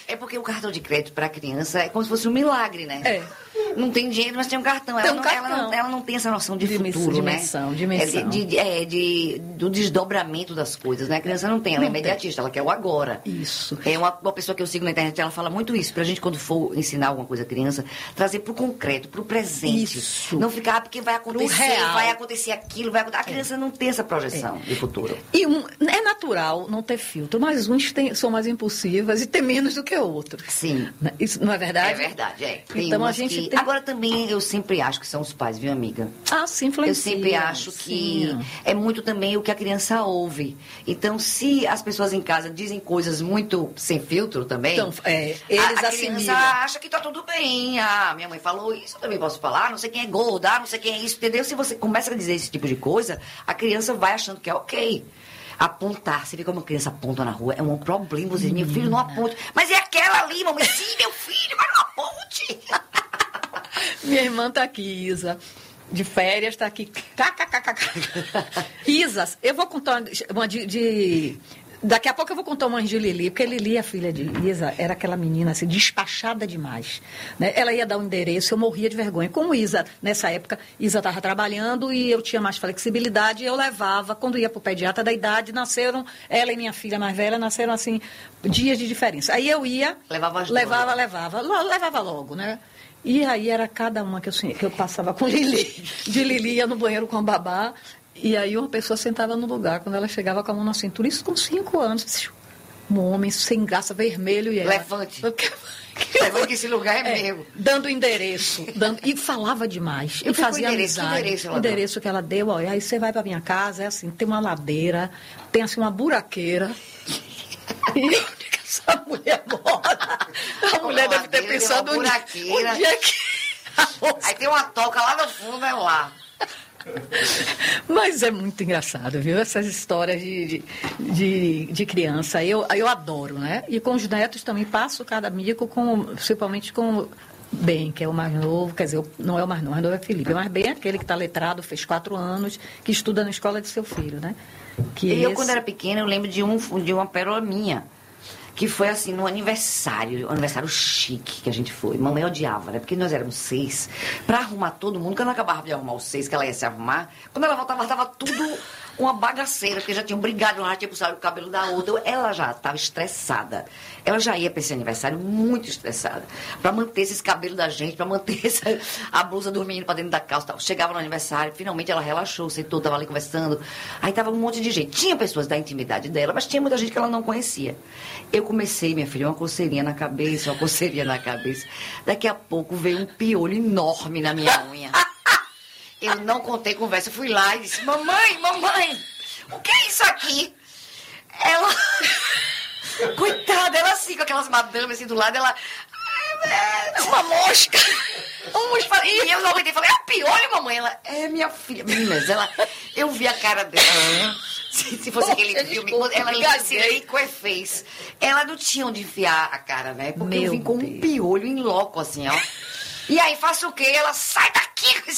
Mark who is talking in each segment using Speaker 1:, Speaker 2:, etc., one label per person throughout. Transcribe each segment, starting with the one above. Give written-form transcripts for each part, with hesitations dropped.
Speaker 1: É porque o cartão de crédito para a criança é como se fosse um milagre, né? Não tem dinheiro, mas tem um cartão. Ela não tem essa noção de futuro,
Speaker 2: dimensão.
Speaker 1: Do desdobramento das coisas, né? A criança não tem, ela é imediatista, ela quer o agora.
Speaker 2: Isso.
Speaker 1: É uma pessoa que eu sigo na internet, ela fala muito isso, pra gente, quando for ensinar alguma coisa à criança, trazer pro concreto, pro presente.
Speaker 2: Isso.
Speaker 1: Não ficar, porque vai acontecer aquilo, a criança não tem essa projeção de futuro.
Speaker 2: E é natural não ter filtro, mas uns são mais impulsivas e tem menos do que outros.
Speaker 1: Sim.
Speaker 2: Isso não é verdade?
Speaker 1: É verdade, é.
Speaker 2: Então a gente tem...
Speaker 1: Agora também eu sempre acho que são os pais, viu, amiga?
Speaker 2: Sim, influencia.
Speaker 1: Eu sempre acho que é muito também o que a criança ouve. Então, se as pessoas em casa dizem coisas muito sem filtro também,
Speaker 2: então, eles
Speaker 1: a criança acha que tá tudo bem. Minha mãe falou isso, eu também posso falar, não sei quem é gorda, não sei quem é isso, entendeu? Se você começa a dizer esse tipo de coisa, a criança vai achando que é ok. Apontar, você vê como a criança aponta na rua, é um problema, você, meu filho, não aponte. Mas é aquela ali, mamãe, sim, meu filho, mas não aponte.
Speaker 2: Minha irmã tá aqui, Isa, de férias, tá aqui. Isa, eu vou contar uma daqui a pouco eu vou contar uma de Lili, porque Lili, a filha de Isa, era aquela menina assim, despachada demais. Né? Ela ia dar um endereço, eu morria de vergonha. Como Isa, nessa época, Isa estava trabalhando e eu tinha mais flexibilidade, eu levava, quando ia para o pediatra da idade, nasceram, ela e minha filha mais velha, nasceram assim, dias de diferença. Aí eu ia, levava logo, né? E aí era cada uma que eu passava com Lili. De Lili ia no banheiro com a babá. E aí uma pessoa sentava no lugar, quando ela chegava com a mão na cintura, isso com 5 anos. Um homem sem graça, vermelho. E ela...
Speaker 1: Levante. Levante que esse lugar é meu.
Speaker 2: Dando endereço. E falava demais. Eu fazia amizade. O endereço que ela deu, olha, aí você vai pra minha casa, é assim, tem uma ladeira, tem assim uma buraqueira. E onde que essa mulher mora? A mulher deve ter pensado um dia que...
Speaker 1: Aí tem uma toca lá no fundo, é lá.
Speaker 2: Mas é muito engraçado, viu? Essas histórias de criança. Eu adoro, né? E com os netos também passo cada mico, principalmente com Ben, que é o mais novo. Quer dizer, não é o mais novo é Felipe. Mas Ben é aquele que está letrado, fez 4 anos, que estuda na escola de seu filho, né?
Speaker 1: Quando era pequena, eu lembro de uma pérola minha. Que foi assim, no aniversário chique que a gente foi. Mamãe odiava, né? Porque nós éramos 6. Pra arrumar todo mundo, quando ela acabava de arrumar os 6, que ela ia se arrumar, quando ela voltava, tava tudo uma bagaceira, porque já tinham brigado, já tinha puxado o cabelo da outra. Ela já estava estressada. Ela já ia pra esse aniversário muito estressada. Pra manter esses cabelos da gente, pra manter a blusa do menino pra dentro da calça. Chegava no aniversário, finalmente ela relaxou, sentou, tava ali conversando. Aí tava um monte de gente. Tinha pessoas da intimidade dela, mas tinha muita gente que ela não conhecia. Eu comecei, minha filha, uma coceirinha na cabeça. Daqui a pouco veio um piolho enorme na minha unha. Eu não contei conversa, eu fui lá e disse, mamãe, o que é isso aqui? Ela, coitada, ela assim, com aquelas madames assim do lado, ela, uma mosca. E eu não aguentei, falei, é um piolho, mamãe? Ela, minha filha. Meninas, eu vi a cara dela. Se fosse aquele filme, ela se com fez. Ela não tinha onde enfiar a cara, né? Porque eu vim com um piolho em loco, assim, ó. E aí, faço o quê? Ela sai daqui!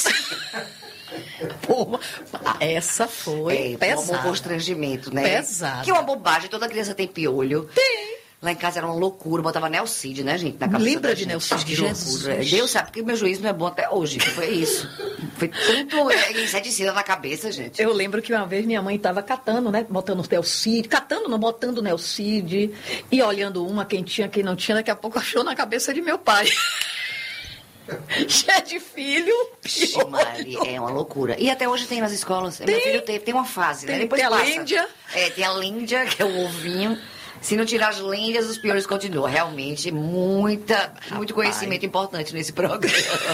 Speaker 2: Pô, essa foi pesada.
Speaker 1: Um constrangimento, né?
Speaker 2: Pesado.
Speaker 1: Que é uma bobagem, toda criança tem piolho.
Speaker 2: Tem.
Speaker 1: Lá em casa era uma loucura, botava Nelcide, né, gente? Na cabeça.
Speaker 2: Lembra de Nelcide?
Speaker 1: Jesus. Deus sabe, porque o meu juízo não é bom até hoje. Foi isso. Foi tanto inseticida na cabeça, gente.
Speaker 2: Eu lembro que uma vez minha mãe estava catando, né? Botando Nelcide. Botando Nelcide. E olhando quem tinha, quem não tinha. Daqui a pouco achou na cabeça de meu pai. Cheio de filho.
Speaker 1: É uma loucura. E até hoje tem nas escolas. Meu filho tem uma fase, né? Depois
Speaker 2: tem
Speaker 1: passa.
Speaker 2: A Líndia.
Speaker 1: Tem a Líndia, que é o ovinho. Se não tirar as líndias, os piores continuam. Realmente, muito conhecimento importante nesse programa.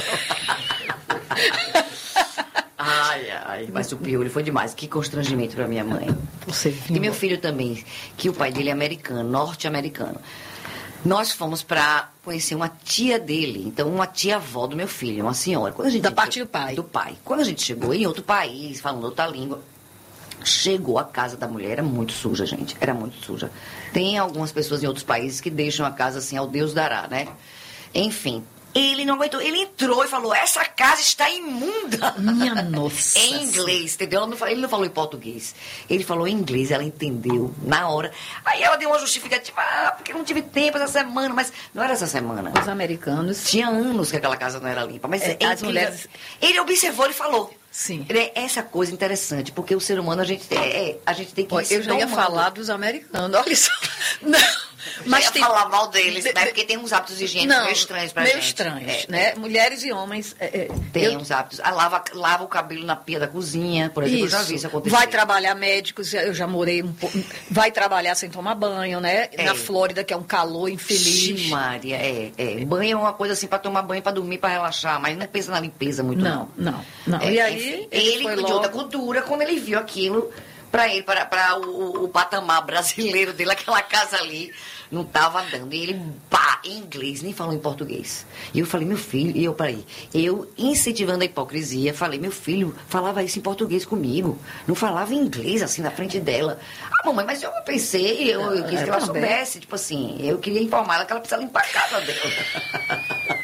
Speaker 1: Ai, mas o piolho foi demais. Que constrangimento pra minha mãe. E meu filho também, que o pai dele é americano, norte-americano. Nós fomos para conhecer uma tia dele, então uma tia-avó do meu filho, uma senhora.
Speaker 2: Da parte do pai.
Speaker 1: Do pai. Quando a gente chegou em outro país, falando outra língua, chegou a casa da mulher, era muito suja, gente, era muito suja. Tem algumas pessoas em outros países que deixam a casa assim, ao Deus dará, né? Enfim, Ele não aguentou. Ele entrou e falou, essa casa está imunda.
Speaker 2: Minha nossa.
Speaker 1: Em inglês, entendeu? Ele não falou em português. Ele falou em inglês, ela entendeu na hora. Aí ela deu uma justificativa, porque não tive tempo essa semana. Mas não era essa semana.
Speaker 2: Os americanos...
Speaker 1: Tinha anos que aquela casa não era limpa. Mas
Speaker 2: as mulheres...
Speaker 1: Ele observou e falou.
Speaker 2: Sim.
Speaker 1: Essa coisa interessante, porque o ser humano, a gente tem que...
Speaker 2: Eu já ia falar dos americanos, olha só. Não.
Speaker 1: Mas tem... falar mal deles, né? Porque tem uns hábitos higiênicos meio estranhos pra gente.
Speaker 2: Meio estranhos, né? Mulheres e homens...
Speaker 1: Tem uns hábitos. Lava o cabelo na pia da cozinha, por exemplo, eu já vi isso acontecer.
Speaker 2: Vai trabalhar médicos, eu já morei um pouco... Vai trabalhar sem tomar banho, né? Na Flórida, que é um calor infeliz.
Speaker 1: Maria, banho é uma coisa assim pra tomar banho, pra dormir, pra relaxar, mas não pensa na limpeza muito, não.
Speaker 2: Não. E aí,
Speaker 1: ele foi de outra cultura, quando ele viu aquilo... para o patamar brasileiro dele, aquela casa ali, não estava dando. E ele, em inglês, nem falou em português. E eu falei, meu filho, eu incentivando a hipocrisia, falei, meu filho falava isso em português comigo, não falava em inglês, assim, na frente dela. Mamãe, mas eu pensei, eu quis que ela soubesse, tipo assim, eu queria informar ela que ela precisa limpar a casa dela.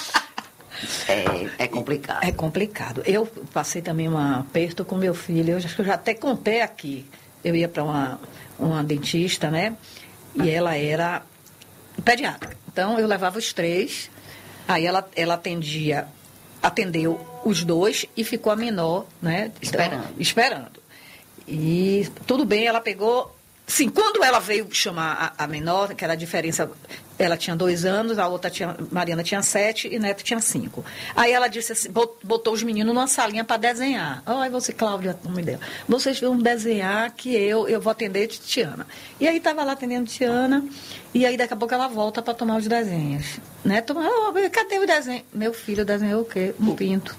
Speaker 1: É complicado.
Speaker 2: É complicado. Eu passei também um aperto com meu filho. Eu acho que eu já até contei aqui. Eu ia para uma dentista, né? E ela era pediatra. Então, eu levava os 3. Aí ela atendeu os 2 e ficou a menor, né? Esperando. E tudo bem, ela pegou... Sim, quando ela veio chamar a menor, que era a diferença, ela tinha 2 anos, a outra Mariana tinha 7 e Neto tinha 5. Aí ela disse assim, botou os meninos numa salinha para desenhar. Aí você, Cláudia, não me deu. Vocês vão desenhar que eu vou atender Tiana. E aí estava lá atendendo Tiana, e aí daqui a pouco ela volta para tomar os desenhos. Neto, cadê o desenho? Meu filho desenhou o quê? Um pinto.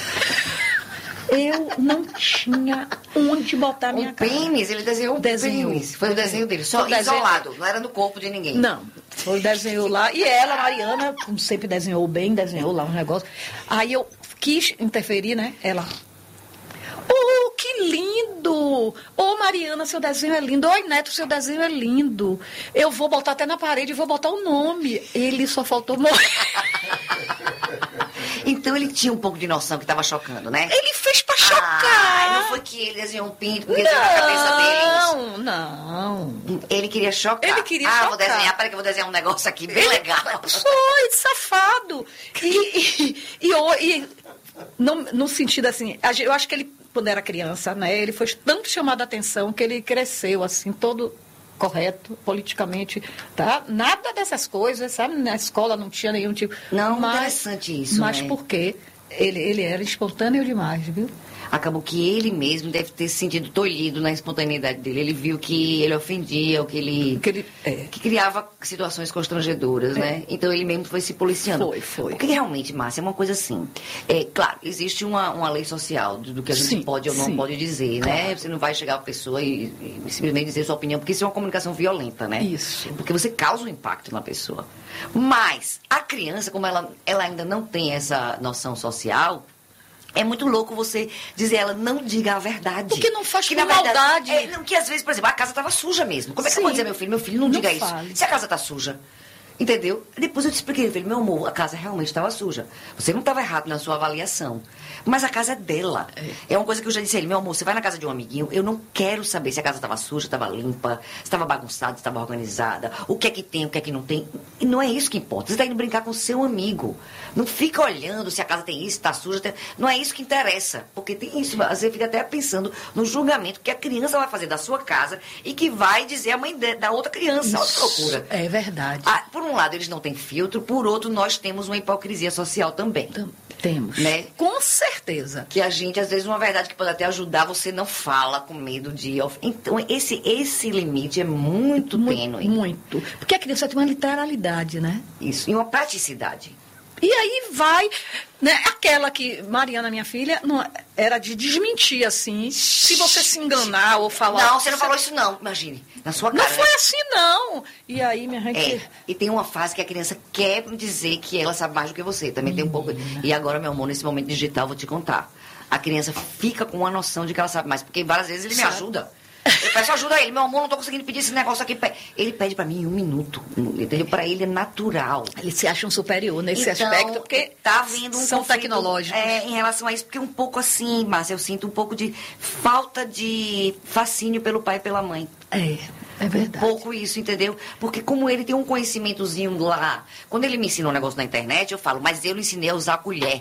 Speaker 2: Eu não tinha onde botar minha cara.
Speaker 1: Pênis, ele desenhou um pênis. Foi o desenho dele, só isolado, não era no corpo de ninguém.
Speaker 2: Não, foi o desenho lá. E ela, Mariana, como sempre desenhou bem, desenhou lá um negócio. Aí eu quis interferir, né? Ela... Oh, que lindo! Oh, Mariana, seu desenho é lindo. Oi, Neto, seu desenho é lindo. Eu vou botar até na parede e vou botar o nome. Ele só faltou morrer.
Speaker 1: Então ele tinha um pouco de noção que estava chocando, né?
Speaker 2: Ele fez pra chocar.
Speaker 1: Não foi que ele desenhou um pinto porque desenhou na cabeça dele.
Speaker 2: Não.
Speaker 1: Ele queria chocar.
Speaker 2: Ele queria chocar.
Speaker 1: Vou desenhar, peraí que eu vou desenhar um negócio aqui bem legal.
Speaker 2: Foi, safado. E no sentido assim, eu acho que ele, quando era criança, né, ele foi tanto chamado a atenção que ele cresceu assim, todo correto, politicamente, tá? Nada dessas coisas, sabe? Na escola não tinha nenhum tipo...
Speaker 1: Não, interessante isso,
Speaker 2: mas
Speaker 1: né?
Speaker 2: porque ele era espontâneo demais, viu?
Speaker 1: Acabou que ele mesmo deve ter se sentido tolhido na espontaneidade dele. Ele viu que ele ofendia, que criava situações constrangedoras, né? Então ele mesmo foi se policiando.
Speaker 2: Foi.
Speaker 1: Porque realmente, Márcia, é uma coisa assim. Claro, existe uma lei social do que a gente pode ou não pode dizer, né? Você não vai chegar a pessoa e simplesmente dizer sua opinião, porque isso é uma comunicação violenta, né?
Speaker 2: Isso.
Speaker 1: Porque você causa um impacto na pessoa. Mas a criança, como ela ainda não tem essa noção social... É muito louco você dizer ela, não diga a verdade.
Speaker 2: Porque não faz
Speaker 1: que,
Speaker 2: com maldade.
Speaker 1: Que às vezes, por exemplo, a casa estava suja mesmo. Como é que eu vou dizer, meu filho, não diga
Speaker 2: fale.
Speaker 1: isso. Se a casa está suja. Entendeu? Depois eu te expliquei, filho, meu amor, a casa realmente estava suja. Você não estava errado na sua avaliação. Mas a casa é dela. É uma coisa que eu já disse a ele, meu amor, você vai na casa de um amiguinho, eu não quero saber se a casa estava suja, estava limpa, se estava bagunçada, se estava organizada, o que é que tem, o que é que não tem. E não é isso que importa. Você está indo brincar com o seu amigo. Não fica olhando se a casa tem isso, está suja. Não é isso que interessa. Porque tem isso. Às vezes fica até pensando no julgamento que a criança vai fazer da sua casa e que vai dizer a mãe da outra criança. Olha que loucura.
Speaker 2: É verdade.
Speaker 1: Por um lado, eles não têm filtro, por outro, nós temos uma hipocrisia social também.
Speaker 2: Temos.
Speaker 1: Né?
Speaker 2: Com certeza.
Speaker 1: Que a gente, às vezes, uma verdade que pode até ajudar, você não fala com medo de... Então, esse limite é muito tênue.
Speaker 2: Muito. Porque a criança tem uma literalidade, né?
Speaker 1: Isso. E uma praticidade.
Speaker 2: E aí vai, né? Aquela que Mariana, minha filha, não, era de desmentir, assim. Se você se enganar ou falar...
Speaker 1: Não, você não falou isso não, imagine. Na sua cara.
Speaker 2: Não foi assim, não. E aí, minha gente...
Speaker 1: E tem uma fase que a criança quer dizer que ela sabe mais do que você. Também tem um pouco... E agora, meu amor, nesse momento digital, vou te contar. A criança fica com uma noção de que ela sabe mais. Porque várias vezes ele me ajuda. Eu peço ajuda a ele. Meu amor, não tô conseguindo pedir esse negócio aqui. Ele pede pra mim em 1 minuto. Entendeu? Pra ele é natural.
Speaker 2: Eles se acham superior nesse aspecto, porque
Speaker 1: tá vindo
Speaker 2: são tecnológicos.
Speaker 1: Em relação a isso, porque um pouco assim, Márcia, eu sinto um pouco de falta de fascínio pelo pai e pela mãe.
Speaker 2: É verdade.
Speaker 1: Um pouco isso, entendeu? Porque como ele tem um conhecimentozinho lá, quando ele me ensinou um negócio na internet, eu falo, mas eu lhe ensinei a usar a colher.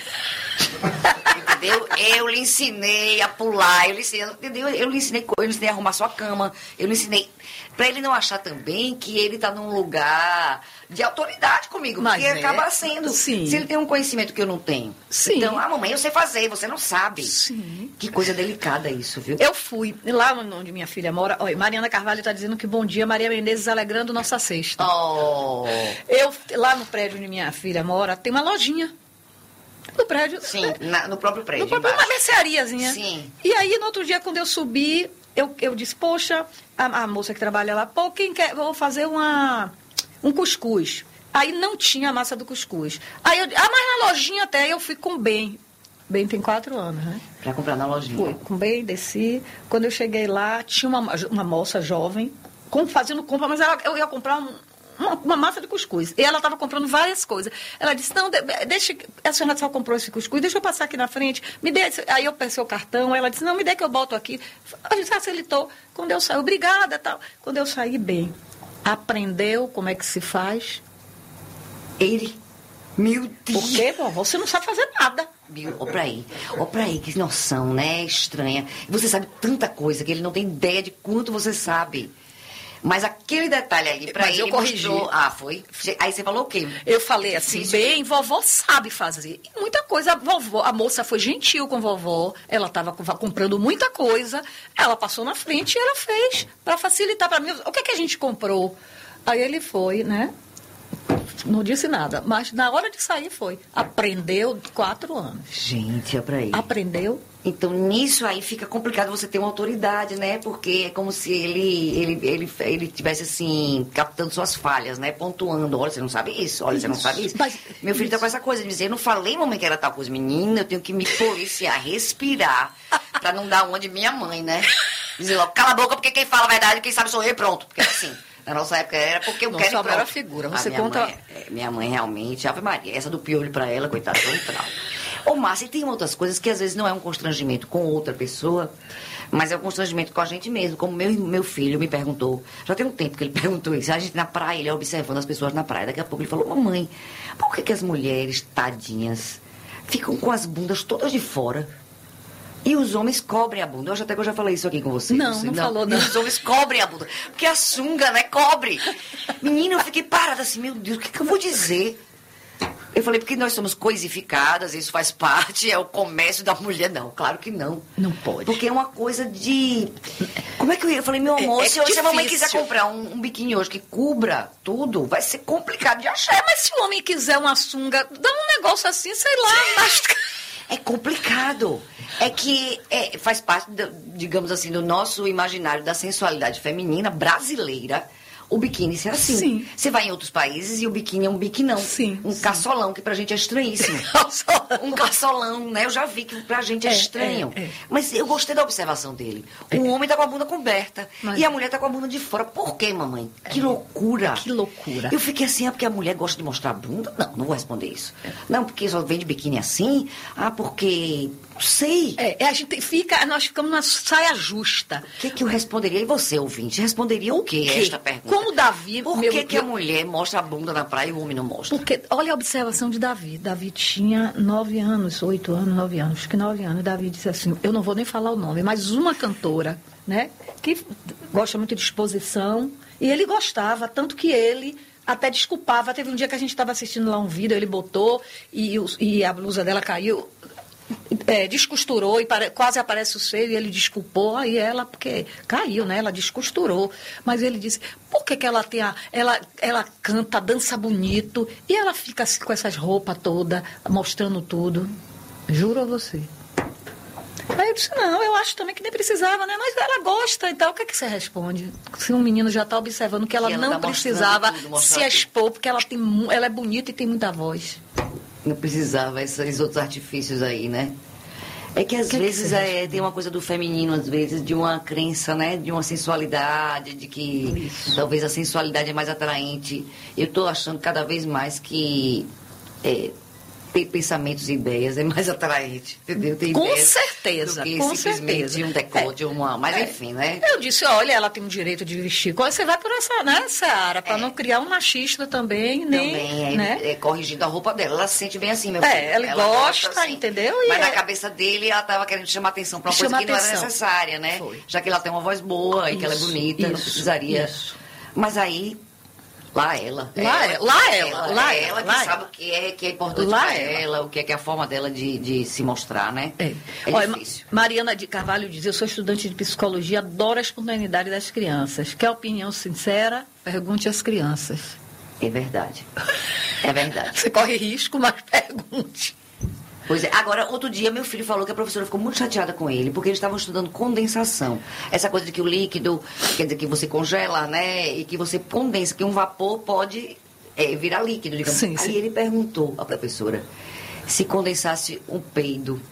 Speaker 1: Entendeu? Eu lhe ensinei a pular, entendeu? Eu lhe ensinei a arrumar sua cama, eu lhe ensinei. Pra ele não achar também que ele tá num lugar de autoridade comigo,
Speaker 2: mas
Speaker 1: porque acaba sendo.
Speaker 2: Sim.
Speaker 1: Se ele tem um conhecimento que eu não tenho.
Speaker 2: Sim.
Speaker 1: Então, mamãe, eu sei fazer, você não sabe.
Speaker 2: Sim.
Speaker 1: Que coisa delicada isso, viu?
Speaker 2: Eu fui lá onde minha filha mora. Olha, Mariana Carvalho está dizendo que bom dia, Maria Menezes alegrando nossa sexta.
Speaker 1: Oh.
Speaker 2: Lá no prédio onde minha filha mora, tem uma lojinha. No prédio.
Speaker 1: Sim, no próprio prédio.
Speaker 2: No próprio, uma merceariazinha.
Speaker 1: Sim.
Speaker 2: E aí, no outro dia, quando eu subi, eu disse, poxa, a moça que trabalha lá, pô, quem quer? Vou fazer um cuscuz. Aí não tinha a massa do cuscuz. Aí eu disse, mas na lojinha até eu fui com bem. Bem tem 4 anos, né?
Speaker 1: Pra comprar na lojinha.
Speaker 2: Fui com bem, desci. Quando eu cheguei lá, tinha uma moça jovem fazendo compra, mas eu ia comprar uma massa de cuscuz. E ela estava comprando várias coisas. Ela disse, não, deixa, a senhora só comprou esse cuscuz, deixa eu passar aqui na frente. Me dê. Aí eu pensei o cartão, ela disse, não, me dê que eu boto aqui. A gente facilitou. Quando eu saí, obrigada, tal. Quando eu saí, bem, aprendeu como é que se faz.
Speaker 1: Ele, meu Deus.
Speaker 2: Por quê, vovó? Você não sabe fazer nada.
Speaker 1: Ó pra aí, que noção, né? Estranha. Você sabe tanta coisa que ele não tem ideia de quanto você sabe. Mas aquele detalhe ali, pra
Speaker 2: Mas
Speaker 1: ele
Speaker 2: eu corrigi.
Speaker 1: mostrou... Foi? Aí você falou o quê?
Speaker 2: Eu falei assim, bem, vovó sabe fazer. E muita coisa, a moça foi gentil com vovó, ela estava comprando muita coisa, ela passou na frente e ela fez, para facilitar para mim. O que é que a gente comprou? Aí ele foi, né? Não disse nada, mas na hora de sair foi. Aprendeu 4 anos.
Speaker 1: Gente, ó pra aí.
Speaker 2: Aprendeu.
Speaker 1: Então, nisso aí fica complicado você ter uma autoridade, né? Porque é como se ele tivesse, assim, captando suas falhas, né? Pontuando. Olha, você não sabe isso. Olha, você não sabe isso.
Speaker 2: Mas,
Speaker 1: meu filho tá com essa coisa de dizer, eu não falei, mamãe, que era tal coisa. Menina, eu tenho que me policiar, respirar, pra não dar uma de minha mãe, né? Dizer logo, cala a boca, porque quem fala a verdade, quem sabe sou eu, pronto. Porque assim... Na nossa época era porque eu quero ir
Speaker 2: pra figura. Você conta...
Speaker 1: Minha mãe realmente, Ave Maria, essa do piolho pra ela, coitada, foi um trauma. Ô, Márcia, tem outras coisas que às vezes não é um constrangimento com outra pessoa, mas é um constrangimento com a gente mesmo. Como meu filho me perguntou, já tem um tempo que ele perguntou isso, a gente na praia, ele observando as pessoas na praia, daqui a pouco ele falou, mamãe, por que as mulheres, tadinhas, ficam com as bundas todas de fora? E os homens cobrem a bunda. Eu acho até que eu já falei isso aqui com você.
Speaker 2: Não falou, não.
Speaker 1: E os homens cobrem a bunda. Porque a sunga, né, cobre. Menina, eu fiquei parada assim, meu Deus, o que eu vou dizer? Eu falei, porque nós somos coisificadas, isso faz parte, é o comércio da mulher. Não, claro que não.
Speaker 2: Não pode.
Speaker 1: Porque é uma coisa de... Como é que eu ia? Eu falei, meu amor, se a mamãe quiser comprar um biquíni hoje que cubra tudo, vai ser complicado de achar.
Speaker 2: Mas se o homem quiser uma sunga, dá um negócio assim, sei lá.
Speaker 1: É complicado. É que faz parte, digamos assim, do nosso imaginário da sensualidade feminina brasileira, o biquíni ser assim.
Speaker 2: Sim.
Speaker 1: Você vai em outros países e o biquíni é um biquinão.
Speaker 2: Sim.
Speaker 1: Um caçolão, que pra gente é estranhíssimo. Um caçolão, né? Eu já vi que pra gente é estranho. Mas eu gostei da observação dele. O homem tá com a bunda coberta e a mulher tá com a bunda de fora. Por quê, mamãe? Que loucura.
Speaker 2: Que loucura.
Speaker 1: Eu fiquei assim, porque a mulher gosta de mostrar a bunda? Não vou responder isso. Não, porque só vende biquíni assim? Porque... Não sei.
Speaker 2: Nós ficamos numa saia justa.
Speaker 1: O que eu responderia? E você, ouvinte, responderia o quê? Esta pergunta?
Speaker 2: Como Davi...
Speaker 1: Por que a mulher mostra a bunda na praia e o homem não mostra?
Speaker 2: Porque, olha a observação de Davi. Davi tinha 9 anos, 8 anos, 9 anos, acho que 9 anos. Davi disse assim, eu não vou nem falar o nome, mas uma cantora, né, que gosta muito de exposição, e ele gostava, tanto que ele... até desculpava. Teve um dia que a gente estava assistindo lá um vídeo, ele botou e a blusa dela caiu, descosturou e quase aparece o seio e ele desculpou. Aí ela, porque caiu, né? Ela descosturou. Mas ele disse, por que ela tem ela canta, dança bonito e ela fica assim com essas roupas todas, mostrando tudo? Juro a você. Aí eu disse, não, eu acho também que nem precisava, né? Mas ela gosta, então o que é que você responde? Se um menino já está observando que ela não precisava se expor, porque ela é bonita e tem muita voz.
Speaker 1: Não precisava esses outros artifícios aí, né? É que às vezes tem uma coisa do feminino, às vezes, de uma crença, né? De uma sensualidade, de que talvez a sensualidade é mais atraente. Eu estou achando cada vez mais que ter pensamentos e ideias é mais atraente, entendeu? Ter
Speaker 2: com
Speaker 1: ideias
Speaker 2: certeza,
Speaker 1: do que
Speaker 2: com
Speaker 1: simplesmente
Speaker 2: certeza.
Speaker 1: um decote, mas enfim, né?
Speaker 2: Eu disse, olha, ela tem o direito de vestir. Você vai por essa, né, Seara, para não criar um machista também, nem...
Speaker 1: Também,
Speaker 2: né?
Speaker 1: Corrigindo a roupa dela. Ela se sente bem assim, meu filho.
Speaker 2: Ela gosta, assim, entendeu?
Speaker 1: Mas na cabeça dele, ela estava querendo chamar atenção para uma coisa que não era necessária, né?
Speaker 2: Foi.
Speaker 1: Já que ela tem uma voz boa e que ela é bonita, não precisaria... Mas aí... Lá ela que sabe o que é importante para ela, o que é a forma dela de se mostrar, né? É difícil.
Speaker 2: Mariana de Carvalho diz, eu sou estudante de psicologia, adoro a espontaneidade das crianças. Quer opinião sincera? Pergunte às crianças.
Speaker 1: É verdade. É verdade.
Speaker 2: Você corre risco, mas pergunte.
Speaker 1: Pois é. Agora, outro dia, meu filho falou que a professora ficou muito chateada com ele, porque eles estavam estudando condensação. Essa coisa de que o líquido, quer dizer, que você congela, né? E que você condensa, que um vapor pode virar líquido, digamos.
Speaker 2: Sim.
Speaker 1: Aí ele perguntou à professora se condensasse um peido.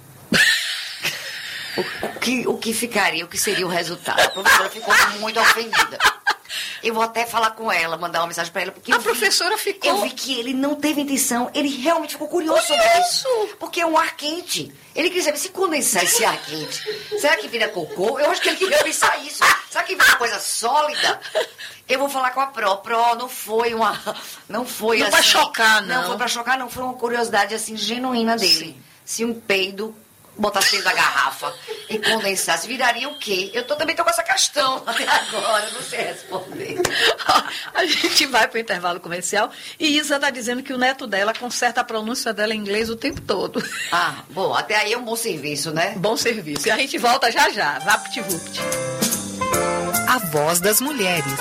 Speaker 1: o que ficaria, o que seria o resultado? A professora ficou muito ofendida. Eu vou até falar com ela, mandar uma mensagem para ela. Porque
Speaker 2: a professora ficou...
Speaker 1: Eu vi que ele não teve intenção, ele realmente ficou curioso sobre isso. Porque é um ar quente. Ele queria saber se condensar esse ar quente. Será que vira cocô? Eu acho que ele queria pensar isso. Será que vira uma coisa sólida? Eu vou falar com a Pro, não foi uma... Não foi assim...
Speaker 2: Não pra chocar, não.
Speaker 1: Não foi pra chocar, não. Foi uma curiosidade, assim, genuína dele. Sim. Se um peido... botasse dentro da garrafa e condensasse, viraria o quê? Eu também tô com essa questão até agora, não sei responder.
Speaker 2: A gente vai para o intervalo comercial e Isa está dizendo que o neto dela conserta a pronúncia dela em inglês o tempo todo.
Speaker 1: Ah, bom, até aí é um bom serviço, né?
Speaker 2: Bom serviço. E a gente volta já já. Vapt-vupt.
Speaker 3: A voz das mulheres.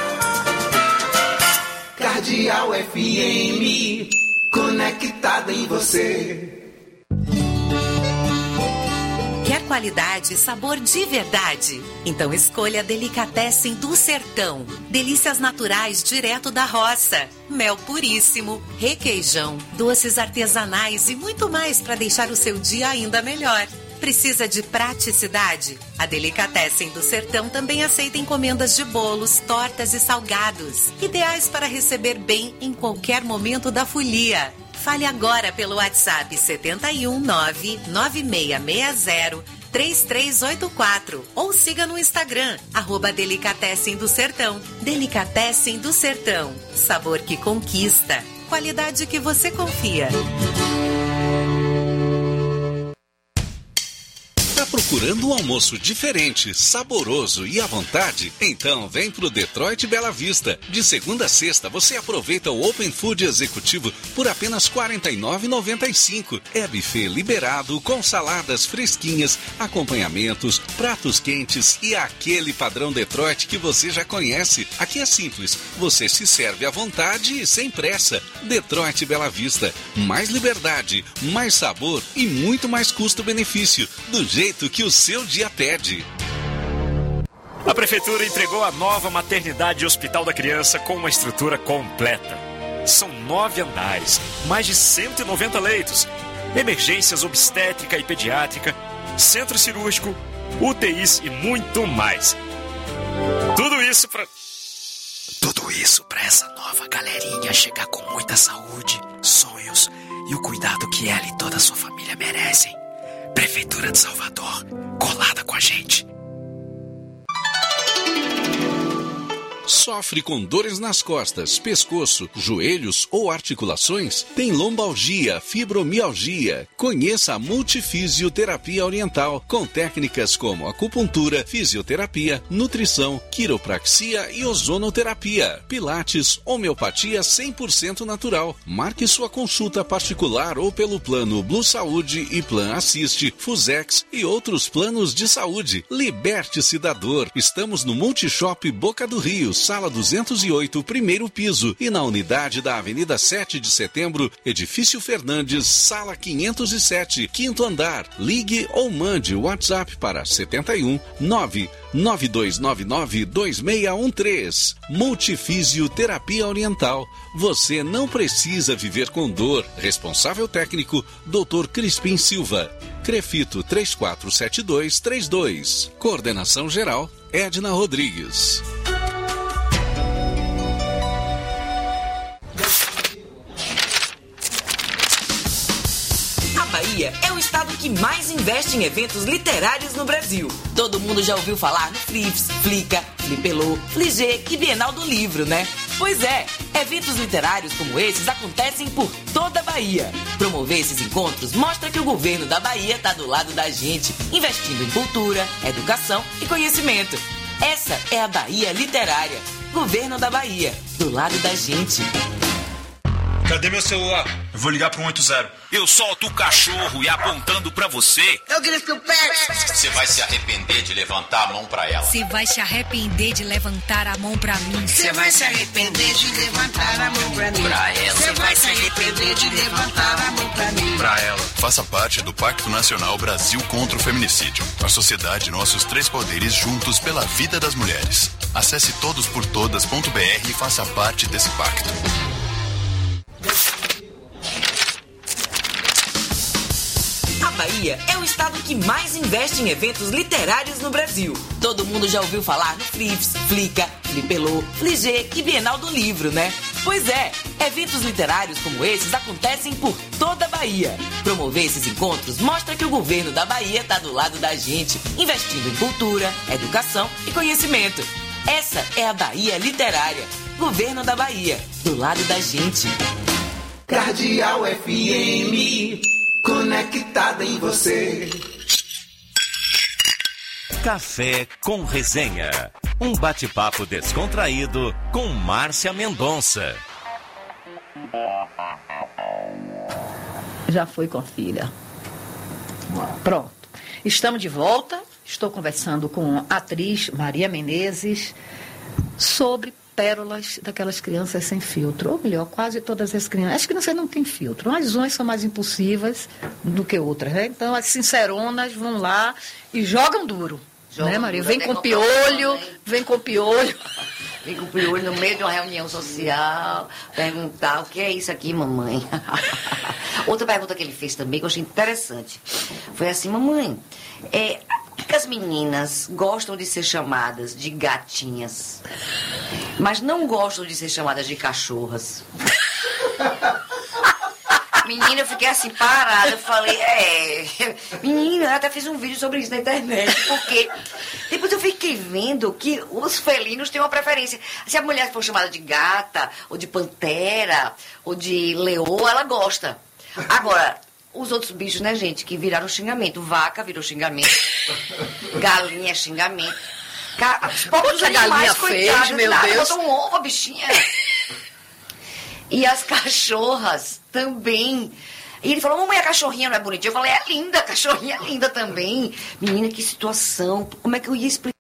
Speaker 4: Cardeal FM, conectada em você.
Speaker 3: Quer qualidade e sabor de verdade? Então escolha a Delicatessen do Sertão. Delícias naturais direto da roça. Mel puríssimo, requeijão, doces artesanais e muito mais para deixar o seu dia ainda melhor. Precisa de praticidade? A Delicatessen do Sertão também aceita encomendas de bolos, tortas e salgados. Ideais para receber bem em qualquer momento da folia. Fale agora pelo WhatsApp 71996603384 ou siga no Instagram, @Delicatessen do Sertão. Delicatessen do Sertão. Sabor que conquista. Qualidade que você confia.
Speaker 5: Procurando um almoço diferente, saboroso e à vontade? Então vem pro Detroit Bela Vista. De segunda a sexta você aproveita o Open Food Executivo por apenas R$ 49,95. É buffet liberado com saladas fresquinhas, acompanhamentos, pratos quentes e aquele padrão Detroit que você já conhece. Aqui é simples, você se serve à vontade e sem pressa. Detroit Bela Vista. Mais liberdade, mais sabor e muito mais custo-benefício. Do jeito que o seu dia pede.
Speaker 6: A Prefeitura entregou a nova maternidade e hospital da criança com uma estrutura completa. São 9 andares, mais de 190 leitos, emergências obstétrica e pediátrica, centro cirúrgico, UTIs e muito mais. Tudo isso para essa nova galerinha chegar com muita saúde, sonhos e o cuidado que ela e toda a sua família merecem. Prefeitura de Salvador, colada com a gente.
Speaker 5: Sofre com dores nas costas, pescoço, joelhos ou articulações? Tem lombalgia, fibromialgia? Conheça a Multifisioterapia Oriental, com técnicas como acupuntura, fisioterapia, nutrição, quiropraxia e ozonoterapia, pilates, homeopatia 100% natural. Marque sua consulta particular ou pelo plano Blue Saúde e Plan Assiste, Fusex e outros planos de saúde. Liberte-se da dor. Estamos no Multishop Boca do Rio, sala 208, primeiro piso, e na unidade da Avenida 7 de Setembro, Edifício Fernandes, sala 507, quinto andar. Ligue ou mande o WhatsApp para 71 992992613. Multifisioterapia Oriental. Você não precisa viver com dor. Responsável técnico, Dr. Crispim Silva. Crefito 347232. Coordenação geral, Edna Rodrigues.
Speaker 7: A Bahia é o estado que mais investe em eventos literários no Brasil. Todo mundo já ouviu falar no Flix, Flica, Flipelô, Fligê e Bienal do Livro, né? Pois é, eventos literários como esses acontecem por toda a Bahia. Promover esses encontros mostra que o governo da Bahia está do lado da gente, investindo em cultura, educação e conhecimento. Essa é a Bahia Literária. Governo da Bahia, do lado da gente.
Speaker 8: Cadê meu celular? Eu vou ligar pro 180.
Speaker 9: Eu solto o cachorro e apontando pra você.
Speaker 10: Eu grito o pé.
Speaker 11: Você vai se arrepender de levantar a mão pra ela.
Speaker 12: Você vai se arrepender de levantar a mão pra mim.
Speaker 10: Você vai se arrepender de levantar a mão pra mim.
Speaker 11: Pra ela.
Speaker 10: Você vai se arrepender de levantar a mão pra mim.
Speaker 8: Pra ela.
Speaker 13: Faça parte do Pacto Nacional Brasil contra o Feminicídio. A sociedade Nossos Três Poderes juntos pela vida das mulheres. Acesse todosportodas.br e faça parte desse pacto.
Speaker 7: A Bahia é o estado que mais investe em eventos literários no Brasil. Todo mundo já ouviu falar no Flix, Flica, Flipelô, Fligê e Bienal do Livro, né? Pois é, eventos literários como esses acontecem por toda a Bahia. Promover esses encontros mostra que o governo da Bahia está do lado da gente, investindo em cultura, educação e conhecimento. Essa é a Bahia Literária. Governo da Bahia, do lado da gente.
Speaker 4: Cardeal FM, conectada em você.
Speaker 14: Café com Resenha. Um bate-papo descontraído com Márcia Mendonça.
Speaker 2: Já foi com a filha. Pronto. Estamos de volta. Estou conversando com a atriz Maria Menezes sobre pérolas daquelas crianças sem filtro. Ou melhor, quase todas as crianças. As crianças não têm filtro. Mas umas são mais impulsivas do que outras, né? Então, as sinceronas vão lá e jogam duro. Né, Maria? Vem com piolho, vem com piolho.
Speaker 1: Vem com piolho no meio de uma reunião social, perguntar o que é isso aqui, mamãe. Outra pergunta que ele fez também, que eu achei interessante, foi assim: mamãe, por que as meninas gostam de ser chamadas de gatinhas, mas não gostam de ser chamadas de cachorras? Menina, eu fiquei assim, parada, eu falei, menina, eu até fiz um vídeo sobre isso na internet, porque depois eu fiquei vendo que os felinos têm uma preferência. Se a mulher for chamada de gata, ou de pantera, ou de leoa, ela gosta. Agora, os outros bichos, né, gente, que viraram xingamento. Vaca virou xingamento, galinha é xingamento. Os pobres animais, coitados, meu Deus. Botou um ovo, a bichinha. E as cachorras também. E ele falou, mamãe, a cachorrinha não é bonitinha? Eu falei, é linda, a cachorrinha é linda também. Menina, que situação. Como é que eu ia explicar?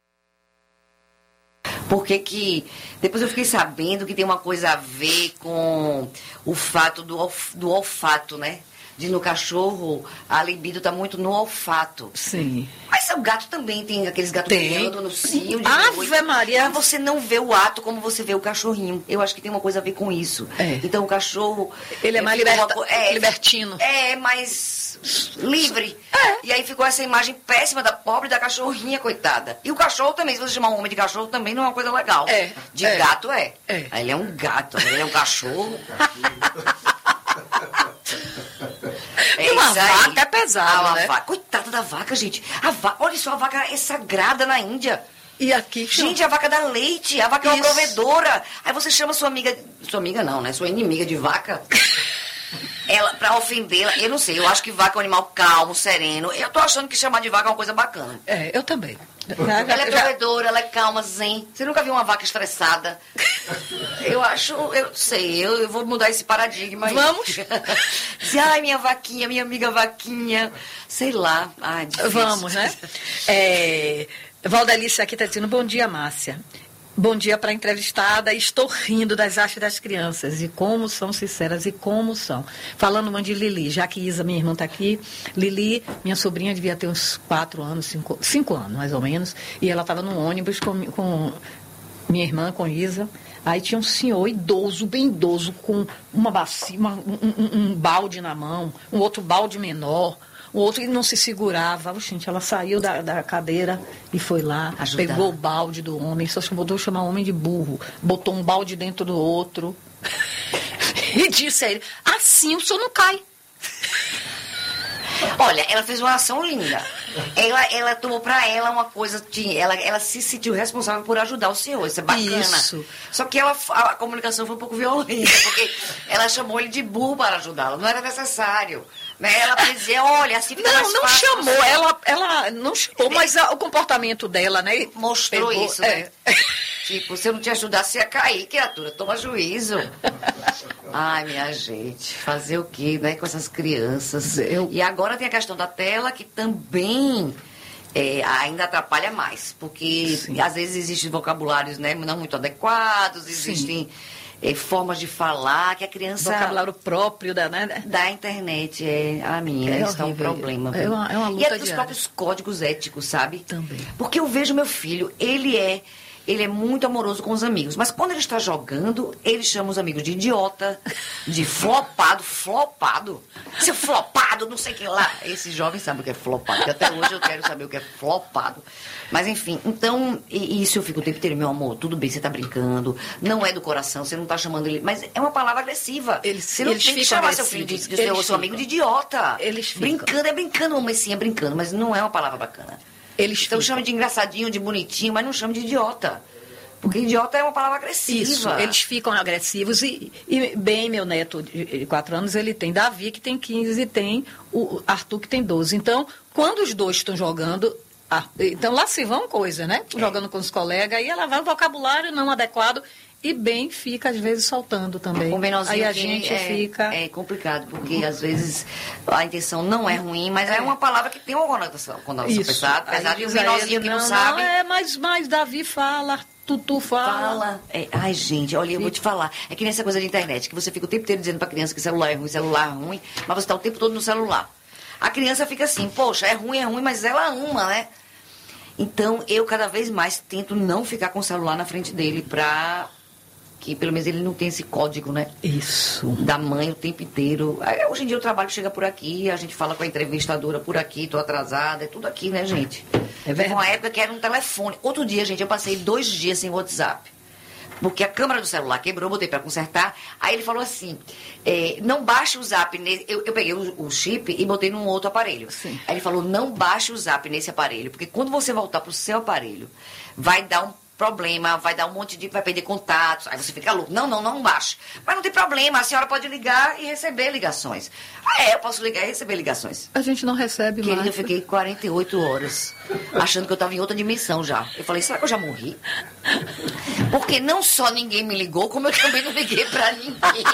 Speaker 1: Porque que... Depois eu fiquei sabendo que tem uma coisa a ver com o fato do olfato, né? De no cachorro, a libido tá muito no olfato.
Speaker 2: Sim.
Speaker 1: Mas o gato também tem aqueles gatos que andam no cio de
Speaker 2: Ave Maria.
Speaker 1: Mas você não vê o ato como você vê o cachorrinho. Eu acho que tem uma coisa a ver com isso. Então o cachorro...
Speaker 2: Ele é mais libertino.
Speaker 1: É, mais livre. E aí ficou essa imagem péssima da pobre da cachorrinha, coitada. E o cachorro também, se você chamar um homem de cachorro, também não é uma coisa legal. De gato é. Aí ele é um gato, ele é um cachorro.
Speaker 2: E uma vaca é pesada, né?
Speaker 1: Coitada da vaca, gente. Olha só, a vaca é sagrada na Índia.
Speaker 2: E aqui...
Speaker 1: Gente, a vaca dá leite, a vaca é uma provedora. Aí você chama sua amiga... Sua amiga não, né? Sua inimiga de vaca. Ela, pra ofendê-la, eu não sei, eu acho que vaca é um animal calmo, sereno. Eu tô achando que chamar de vaca é uma coisa bacana.
Speaker 2: Eu também.
Speaker 1: Ela é provedora, ela é calma, zen. Você nunca viu uma vaca estressada? Eu sei, eu vou mudar esse paradigma aí.
Speaker 2: Vamos?
Speaker 1: Dizer, ai, minha vaquinha, minha amiga vaquinha. Sei lá. Ai, difícil.
Speaker 2: Vamos, né? Valdelice aqui tá dizendo, bom dia, Márcia. Bom dia para a entrevistada. Estou rindo das artes das crianças e como são sinceras e como são. Falando uma de Lili, já que Isa, minha irmã, está aqui. Lili, minha sobrinha, devia ter uns 4 anos, 5 anos mais ou menos, e ela estava no ônibus com minha irmã, com Isa. Aí tinha um senhor idoso, bem idoso, com uma bacia, um balde na mão, um outro balde menor. O outro que não se segurava. Gente, ela saiu da cadeira e foi lá, ajudar. Pegou o balde do homem, só botou chamar o homem de burro, botou um balde dentro do outro e disse a ele, assim o senhor não cai.
Speaker 1: Olha, ela fez uma ação linda. Ela tomou pra ela uma coisa, ela se sentiu responsável por ajudar o senhor, isso é bacana. Isso. Só que a comunicação foi um pouco violenta, porque ela chamou ele de burro para ajudá-la, não era necessário. Né? Ela dizia, olha, assim fica mais fácil.
Speaker 2: Não chamou, ela não chamou, mas o comportamento dela, né?
Speaker 1: Mostrou pegou, isso, né? Tipo, se eu não te ajudar, você ia cair, criatura, toma juízo. Ai, minha gente, fazer o quê, né, com essas crianças? E agora tem a questão da tela, que também ainda atrapalha mais, porque às vezes existem vocabulários, né, não muito adequados, existem formas de falar, que a criança...
Speaker 2: Vocabulário próprio da
Speaker 1: internet, a minha, isso é um problema.
Speaker 2: É uma luta
Speaker 1: e os próprios códigos éticos, sabe?
Speaker 2: Também.
Speaker 1: Porque eu vejo meu filho, ele é muito amoroso com os amigos, mas quando ele está jogando, ele chama os amigos de idiota, de flopado, seu flopado, não sei o que lá. Esse jovem sabe o que é flopado, porque até hoje eu quero saber o que é flopado. Mas enfim, então, isso eu fico o tempo inteiro, meu amor, tudo bem, você está brincando, não é do coração, você não está chamando ele, mas é uma palavra agressiva. Você não tem que chamar seu filho seu amigo de idiota. Brincando, é brincando, mamãe, sim, é brincando, mas não é uma palavra bacana. Então chama de engraçadinho, de bonitinho, mas não chama de idiota. Porque idiota é uma palavra agressiva.
Speaker 2: Isso, eles ficam agressivos. E bem, meu neto de 4 anos, ele tem Davi, que tem 15, e tem o Arthur, que tem 12. Então, quando os dois estão jogando... então, lá se vão coisa, né? Jogando com os colegas, aí ela vai o vocabulário não adequado... E bem fica, às vezes, soltando também.
Speaker 1: O menorzinho
Speaker 2: aí a gente fica...
Speaker 1: É complicado, porque às vezes a intenção não é ruim, mas é uma palavra que tem uma conotação pesada, apesar de um menorzinho que não sabe...
Speaker 2: Mas Davi fala, Tutu fala.
Speaker 1: Ai, gente, olha, eu vou te falar. É que nessa coisa de internet, que você fica o tempo inteiro dizendo pra criança que celular é ruim, mas você tá o tempo todo no celular. A criança fica assim, poxa, é ruim, mas ela ama, né? Então, eu cada vez mais tento não ficar com o celular na frente dele pra... que pelo menos ele não tem esse código, né?
Speaker 2: Isso.
Speaker 1: Da mãe o tempo inteiro. Hoje em dia o trabalho chega por aqui, a gente fala com a entrevistadora por aqui, tô atrasada, é tudo aqui, né, gente? É verdade. Uma época que era um telefone. Outro dia, gente, eu passei 2 dias sem WhatsApp. Porque a câmera do celular quebrou, botei pra consertar. Aí ele falou assim, não baixe o Zap nesse... Eu peguei o chip e botei num outro aparelho.
Speaker 2: Sim.
Speaker 1: Aí ele falou, não baixe o Zap nesse aparelho, porque quando você voltar pro seu aparelho, vai dar um problema, vai dar um monte de... vai perder contatos, aí você fica louco. Não baixe. Mas não tem problema, a senhora pode ligar e receber ligações. Eu posso ligar e receber ligações.
Speaker 2: A gente não recebe mais.
Speaker 1: Querida, eu fiquei 48 horas achando que eu estava em outra dimensão já. Eu falei, será que eu já morri? Porque não só ninguém me ligou, como eu também não liguei pra ninguém.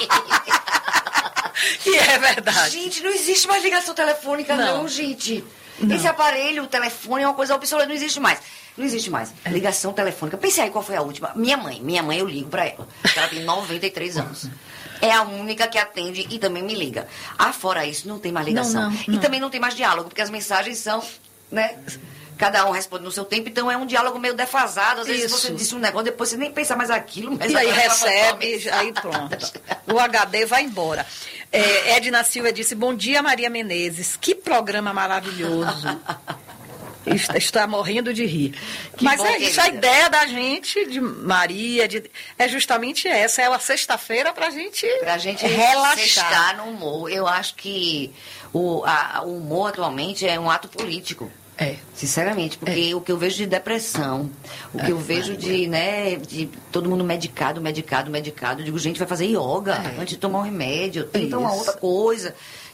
Speaker 2: E é verdade.
Speaker 1: Gente, não existe mais ligação telefônica, não gente. Não. Esse aparelho, o telefone, é uma coisa obsoleta, não existe mais. Não existe mais. Ligação telefônica. Pensei aí qual foi a última. Minha mãe eu ligo pra ela. Ela tem 93 anos. É a única que atende e também me liga. Fora isso, não tem mais ligação. Não. E também não tem mais diálogo, porque as mensagens são, né? Cada um responde no seu tempo, então é um diálogo meio defasado. Às vezes você disse um negócio, depois você nem pensa mais aquilo. Mas
Speaker 2: e aí recebe, aí pronto. O HD vai embora. Edna Silva disse, bom dia, Maria Menezes. Que programa maravilhoso. Está morrendo de rir. Mas é isso, a ideia da gente, de Maria, é justamente essa. É uma sexta-feira pra gente relaxar.
Speaker 1: Sextar no humor. Eu acho que o humor atualmente é um ato político. Sinceramente, porque o que eu vejo de depressão, o que eu vejo de todo mundo medicado, digo, gente, vai fazer yoga antes de tomar um remédio, tenta uma outra coisa.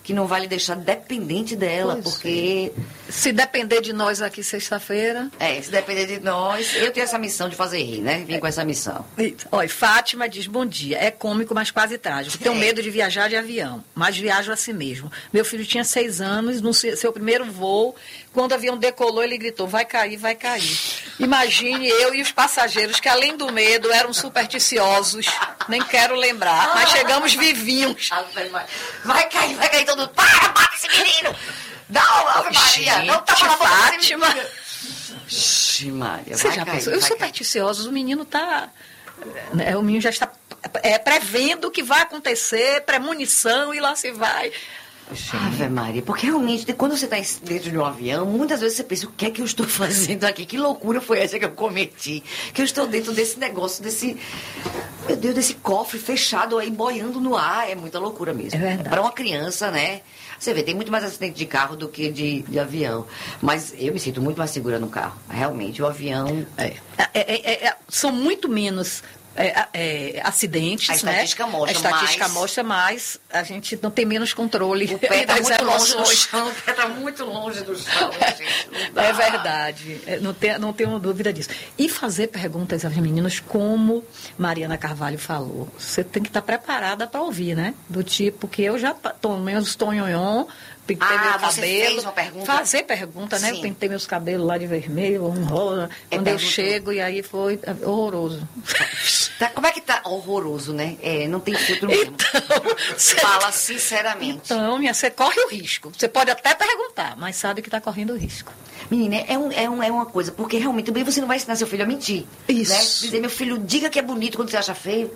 Speaker 1: que não vai lhe deixar dependente dela, porque...
Speaker 2: Se depender de nós aqui sexta-feira...
Speaker 1: se depender de nós... Eu tenho essa missão de fazer rir, né? Vim com essa missão.
Speaker 2: Olha, Fátima diz, bom dia. É cômico, mas quase trágico. Tenho medo de viajar de avião, mas viajo assim mesmo. Meu filho tinha 6 anos, no seu primeiro voo, quando o avião decolou, ele gritou, vai cair, vai cair. Imagine eu e os passageiros, que além do medo, eram supersticiosos. Nem quero lembrar, mas chegamos vivinhos.
Speaker 1: Vai cair todo mundo. Para, bate esse menino! Dá uma Ave Maria! Não tá falando
Speaker 2: Fátima!
Speaker 1: Ixi, Maria,
Speaker 2: você já pensou? Os supersticiosos, o menino tá... O menino já está prevendo o que vai acontecer, premonição, e lá se vai...
Speaker 1: Ave Maria, porque realmente, quando você está dentro de um avião, muitas vezes você pensa, o que é que eu estou fazendo aqui? Que loucura foi essa que eu cometi? Que eu estou dentro desse negócio, meu Deus, desse cofre fechado aí, boiando no ar. É muita loucura mesmo.
Speaker 2: É verdade.
Speaker 1: Para uma criança, né? Você vê, tem muito mais acidente de carro do que de avião. Mas eu me sinto muito mais segura no carro. Realmente, o avião...
Speaker 2: São muito menos... acidentes,
Speaker 1: a estatística mostra,
Speaker 2: a estatística mostra, mas a gente não tem menos controle.
Speaker 1: O pé está muito longe do chão, o pé está muito longe do chão, gente.
Speaker 2: É verdade, não tenho dúvida disso. E fazer perguntas aos meninos, como Mariana Carvalho falou, você tem que estar preparada para ouvir, né? Do tipo que eu já tomei uns tonhonhon, pintei meu cabelo.
Speaker 1: Fez uma pergunta?
Speaker 2: Fazer pergunta, né? Sim. Eu pintei meus cabelos lá de vermelho, rosa. Quando eu chego, e aí foi horroroso.
Speaker 1: Como é que tá? Horroroso, né? Não tem filtro mesmo. Então, fala sinceramente.
Speaker 2: Então, você corre o risco. Você pode até perguntar, mas sabe que está correndo o risco.
Speaker 1: Menina, é uma coisa, porque realmente também você não vai ensinar seu filho a mentir.
Speaker 2: Isso.
Speaker 1: Né? Dizer, meu filho, diga que é bonito quando você acha feio.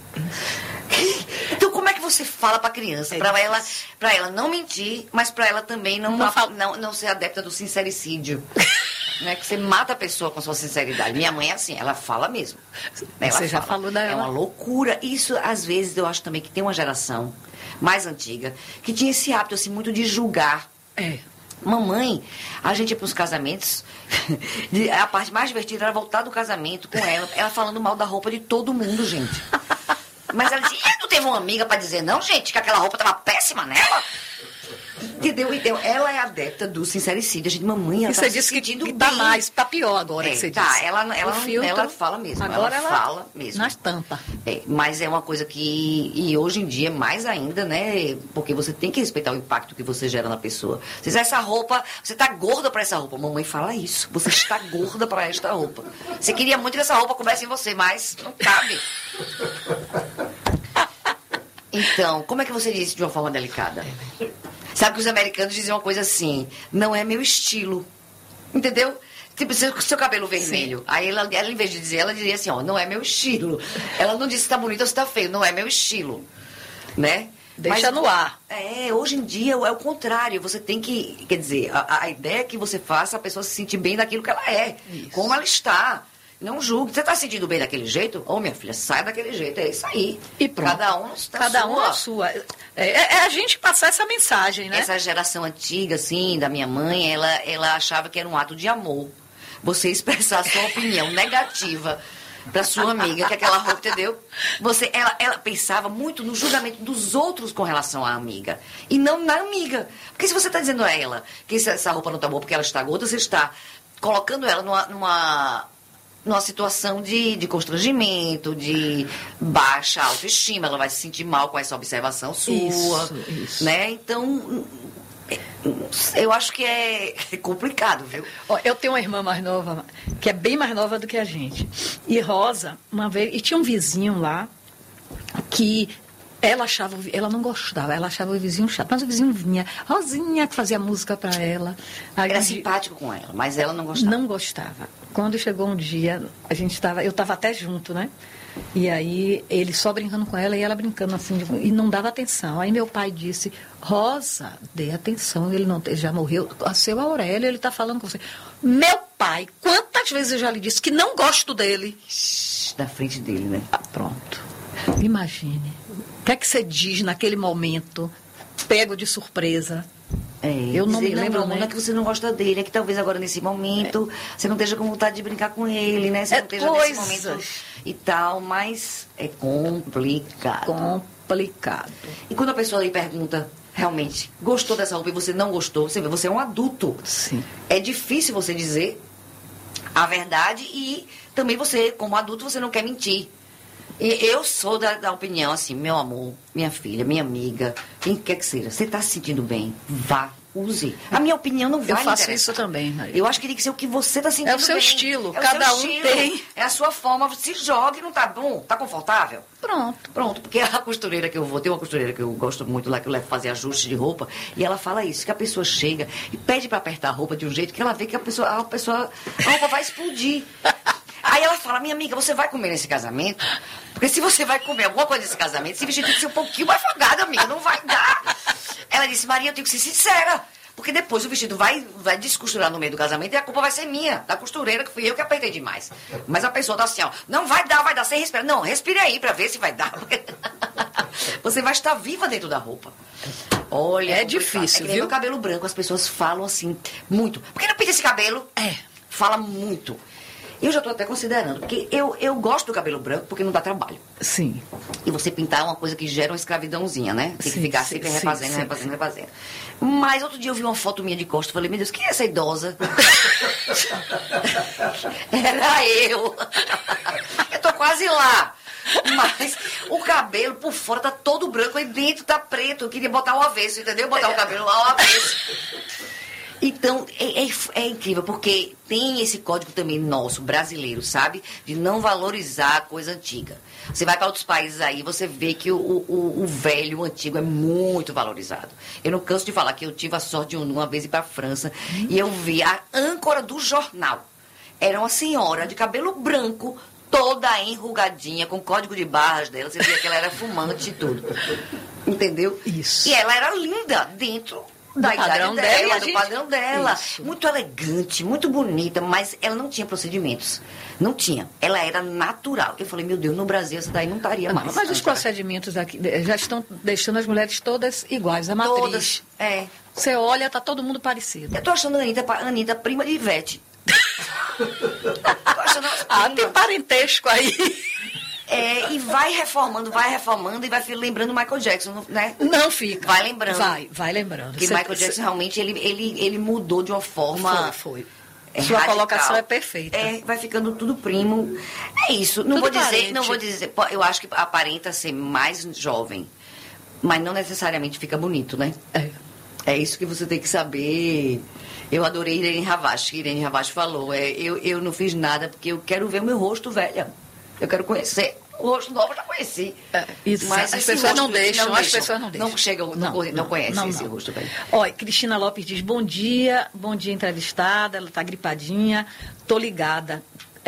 Speaker 1: Então, como é que você fala pra criança? Pra ela não mentir, mas pra ela também não ser adepta do sincericídio. Né? Que você mata a pessoa com sua sinceridade. Minha mãe é assim, ela fala mesmo.
Speaker 2: Você já falou dela.
Speaker 1: É uma loucura. Isso, às vezes, eu acho também que tem uma geração mais antiga que tinha esse hábito, assim, muito de julgar. Mamãe, a gente ia para os casamentos, a parte mais divertida era voltar do casamento com ela falando mal da roupa de todo mundo, gente. Mas ela dizia, não teve uma amiga para dizer, não, gente, que aquela roupa tava péssima nela? Entendeu? Então, ela é adepta do sincericídio. A gente, mamãe, ela
Speaker 2: tá se sentindo que tá mais, tá pior agora que você disse.
Speaker 1: Ela fala mesmo.
Speaker 2: Agora ela
Speaker 1: fala mesmo.
Speaker 2: Nas tampas.
Speaker 1: Mas é uma coisa que, e hoje em dia, mais ainda, né? Porque você tem que respeitar o impacto que você gera na pessoa. Você diz, essa roupa, você tá gorda pra essa roupa. Mamãe fala isso. Você está gorda pra esta roupa. Você queria muito que essa roupa coubesse em você, mas não cabe. Então, como é que você disse de uma forma delicada? Sabe que os americanos dizem uma coisa assim, não é meu estilo. Entendeu? Tipo, seu cabelo vermelho. Sim. Aí ela, em vez de dizer, ela diria assim, ó, não é meu estilo. Ela não disse se tá bonito ou se tá feio, não é meu estilo. Né?
Speaker 2: Deixa no ar.
Speaker 1: Hoje em dia é o contrário. Você tem que, quer dizer, a ideia é que você faça a pessoa se sentir bem daquilo que ela é. Isso. Como ela está. Não julgue. Você está se sentindo bem daquele jeito? Minha filha, sai daquele jeito. É isso aí.
Speaker 2: E pronto. Cada um a sua. É a gente passar essa mensagem, né?
Speaker 1: Essa geração antiga, assim, da minha mãe, ela achava que era um ato de amor. Você expressar a sua opinião negativa para sua amiga, que aquela roupa, entendeu? Ela pensava muito no julgamento dos outros com relação à amiga. E não na amiga. Porque se você está dizendo a ela que essa roupa não está boa porque ela está gorda, você está colocando ela numa situação de constrangimento, de baixa autoestima. Ela vai se sentir mal com essa observação sua. Isso. Né? Então, eu acho que é complicado, viu?
Speaker 2: Eu tenho uma irmã mais nova, que é bem mais nova do que a gente. E Rosa, uma vez... E tinha um vizinho lá que... Ela não gostava, ela achava o vizinho chato. Mas o vizinho vinha, Rosinha, que fazia música para ela.
Speaker 1: Era simpático com ela, mas ela não gostava.
Speaker 2: Não gostava. Quando chegou um dia, eu estava até junto, né? E aí, ele só brincando com ela e ela brincando assim, e não dava atenção. Aí meu pai disse, Rosa, dê atenção, ele já morreu. A seu Aurélio, ele está falando com você. Meu pai, quantas vezes eu já lhe disse que não gosto dele?
Speaker 1: Na frente dele, né?
Speaker 2: Pronto. Imagine. O que é que você diz naquele momento, pego de surpresa?
Speaker 1: Eu não me lembro, não é que você não gosta dele, é que talvez agora nesse momento você não esteja com vontade de brincar com ele, né? Você não esteja nesse momento e tal, mas é complicado.
Speaker 2: Complicado.
Speaker 1: E quando a pessoa lhe pergunta, realmente gostou dessa roupa e você não gostou, você vê, você é um adulto.
Speaker 2: Sim.
Speaker 1: É difícil você dizer a verdade e também você, como adulto, você não quer mentir. E eu sou da opinião, assim, meu amor, minha filha, minha amiga, quem quer que seja, você está se sentindo bem, vá, use. A minha opinião não vai
Speaker 2: Eu faço
Speaker 1: interessar.
Speaker 2: isso também, Maria.
Speaker 1: Eu acho que tem que ser o que você está sentindo bem.
Speaker 2: É o seu estilo,
Speaker 1: É o
Speaker 2: cada
Speaker 1: seu
Speaker 2: um
Speaker 1: estilo,
Speaker 2: tem.
Speaker 1: É a sua forma, se jogue, não tá bom, tá confortável? Pronto, porque a costureira que eu vou, tem uma costureira que eu gosto muito lá, que eu levo fazer ajuste de roupa, e ela fala isso, que a pessoa chega e pede para apertar a roupa de um jeito que ela vê que a roupa vai explodir. Aí ela fala, minha amiga, você vai comer nesse casamento? Porque se você vai comer alguma coisa nesse casamento, esse vestido tem que ser um pouquinho mais folgado, amiga, não vai dar. Ela disse, Maria, eu tenho que ser sincera, porque depois o vestido vai descosturar no meio do casamento e a culpa vai ser minha, da costureira, que fui eu que apertei demais. Mas a pessoa tá assim, ó, não vai dar, sem respirar. Não, respire aí pra ver se vai dar, porque você vai estar viva dentro da roupa. Olha,
Speaker 2: é difícil,
Speaker 1: que nem
Speaker 2: viu?
Speaker 1: meu cabelo branco, as pessoas falam assim, muito. Por que não pinta esse cabelo? Fala muito. Eu já estou até considerando, porque eu gosto do cabelo branco porque não dá trabalho.
Speaker 2: Sim.
Speaker 1: E você pintar é uma coisa que gera uma escravidãozinha, né? Tem que ficar sempre refazendo. Mas outro dia eu vi uma foto minha de costas e falei, meu Deus, quem é essa idosa? Era eu. Eu tô quase lá. Mas o cabelo por fora tá todo branco e dentro tá preto. Eu queria botar o avesso, entendeu? Botar o cabelo lá ao avesso. Então, é incrível, porque tem esse código também nosso, brasileiro, sabe? De não valorizar a coisa antiga. Você vai para outros países aí, você vê que o velho, o antigo, é muito valorizado. Eu não canso de falar que eu tive a sorte de uma vez ir para a França e eu vi a âncora do jornal. Era uma senhora de cabelo branco, toda enrugadinha, com código de barras dela. Você via que ela era fumante e tudo. Entendeu?
Speaker 2: Isso.
Speaker 1: E ela era linda dentro
Speaker 2: do padrão dela,
Speaker 1: do padrão dela.
Speaker 2: Isso.
Speaker 1: Muito elegante, muito bonita, mas ela não tinha procedimentos. Não tinha. Ela era natural. Eu falei, meu Deus, no Brasil essa daí não estaria mais.
Speaker 2: Mas os procedimentos aqui já estão deixando as mulheres todas iguais, a matriz.
Speaker 1: Todas, é.
Speaker 2: Você olha, tá todo mundo parecido.
Speaker 1: Eu tô achando a Anitta prima de Ivete.
Speaker 2: Tem parentesco aí.
Speaker 1: E vai reformando e vai lembrando o Michael Jackson, né?
Speaker 2: Não fica.
Speaker 1: Vai lembrando.
Speaker 2: Vai lembrando.
Speaker 1: Porque Michael Jackson realmente, ele mudou de uma forma...
Speaker 2: Foi. Sua
Speaker 1: radical.
Speaker 2: Colocação é perfeita.
Speaker 1: Vai ficando tudo primo. É isso. Não vou dizer, eu acho que aparenta ser mais jovem, mas não necessariamente fica bonito, né? É isso que você tem que saber. Eu adorei Irene Ravache. Que Irene Ravache falou, eu não fiz nada porque eu quero ver o meu rosto velha. Eu quero conhecer. O rosto novo eu já conheci.
Speaker 2: Isso,
Speaker 1: mas
Speaker 2: as pessoas não deixam.
Speaker 1: Não conhecem esse rosto velho.
Speaker 2: Olha, Cristina Lopes diz, bom dia entrevistada, ela está gripadinha, tô ligada.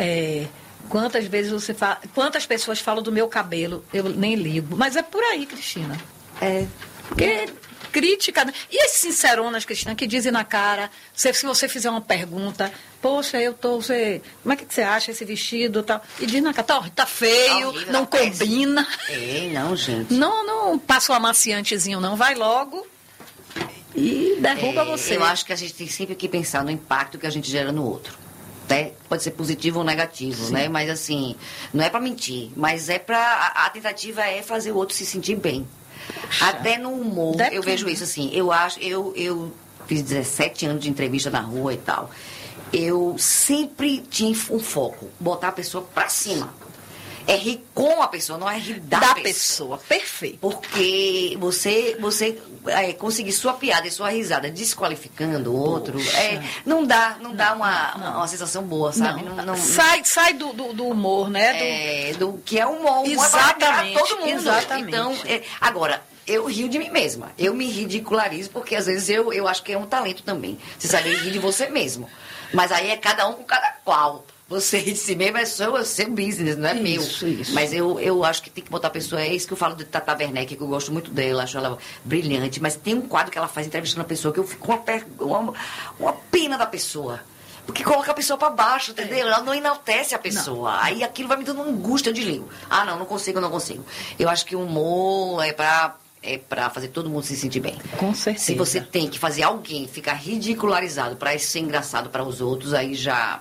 Speaker 2: Quantas pessoas falam do meu cabelo, eu nem ligo. Mas é por aí, Cristina. Porque crítica. E as sinceronas, Cristina, que dizem na cara, se você fizer uma pergunta, poxa, como é que você acha esse vestido e tal? E diz na cara, tá feio,
Speaker 1: horrível,
Speaker 2: não combina.
Speaker 1: Não, gente.
Speaker 2: Não passa um amaciantezinho, não. Vai logo e derruba você.
Speaker 1: Eu acho que a gente tem sempre que pensar no impacto que a gente gera no outro. Né? Pode ser positivo ou negativo, né? Mas assim, não é para mentir, mas a tentativa é fazer o outro se sentir bem. Até no humor, eu vejo isso assim. Eu fiz 17 anos de entrevista na rua e tal. Eu sempre tinha um foco, botar a pessoa pra cima. É rir com a pessoa, não é rir da pessoa.
Speaker 2: Perfeito.
Speaker 1: Porque você conseguir sua piada e sua risada desqualificando o outro, não dá uma sensação boa, sabe? Não.
Speaker 2: Sai do humor, né?
Speaker 1: Do que é humor.
Speaker 2: Exatamente.
Speaker 1: É para todo mundo.
Speaker 2: Exatamente.
Speaker 1: Então, agora, eu rio de mim mesma. Eu me ridicularizo, porque às vezes eu acho que é um talento também. Você sabe rir de você mesmo. Mas aí é cada um com cada qual. Você rir de si mesmo é seu business, não é meu.
Speaker 2: Isso.
Speaker 1: Mas eu acho que tem que botar a pessoa. É isso que eu falo de Tata Werneck, que eu gosto muito dela, acho ela brilhante. Mas tem um quadro que ela faz entrevistando a pessoa que eu fico com uma pena da pessoa. Porque coloca a pessoa pra baixo, entendeu? Ela não enaltece a pessoa. Não. Aí aquilo vai me dando uma angústia de língua. Não consigo. Eu acho que o humor é pra fazer todo mundo se sentir bem.
Speaker 2: Com certeza.
Speaker 1: Se você tem que fazer alguém ficar ridicularizado pra isso ser engraçado para os outros, aí já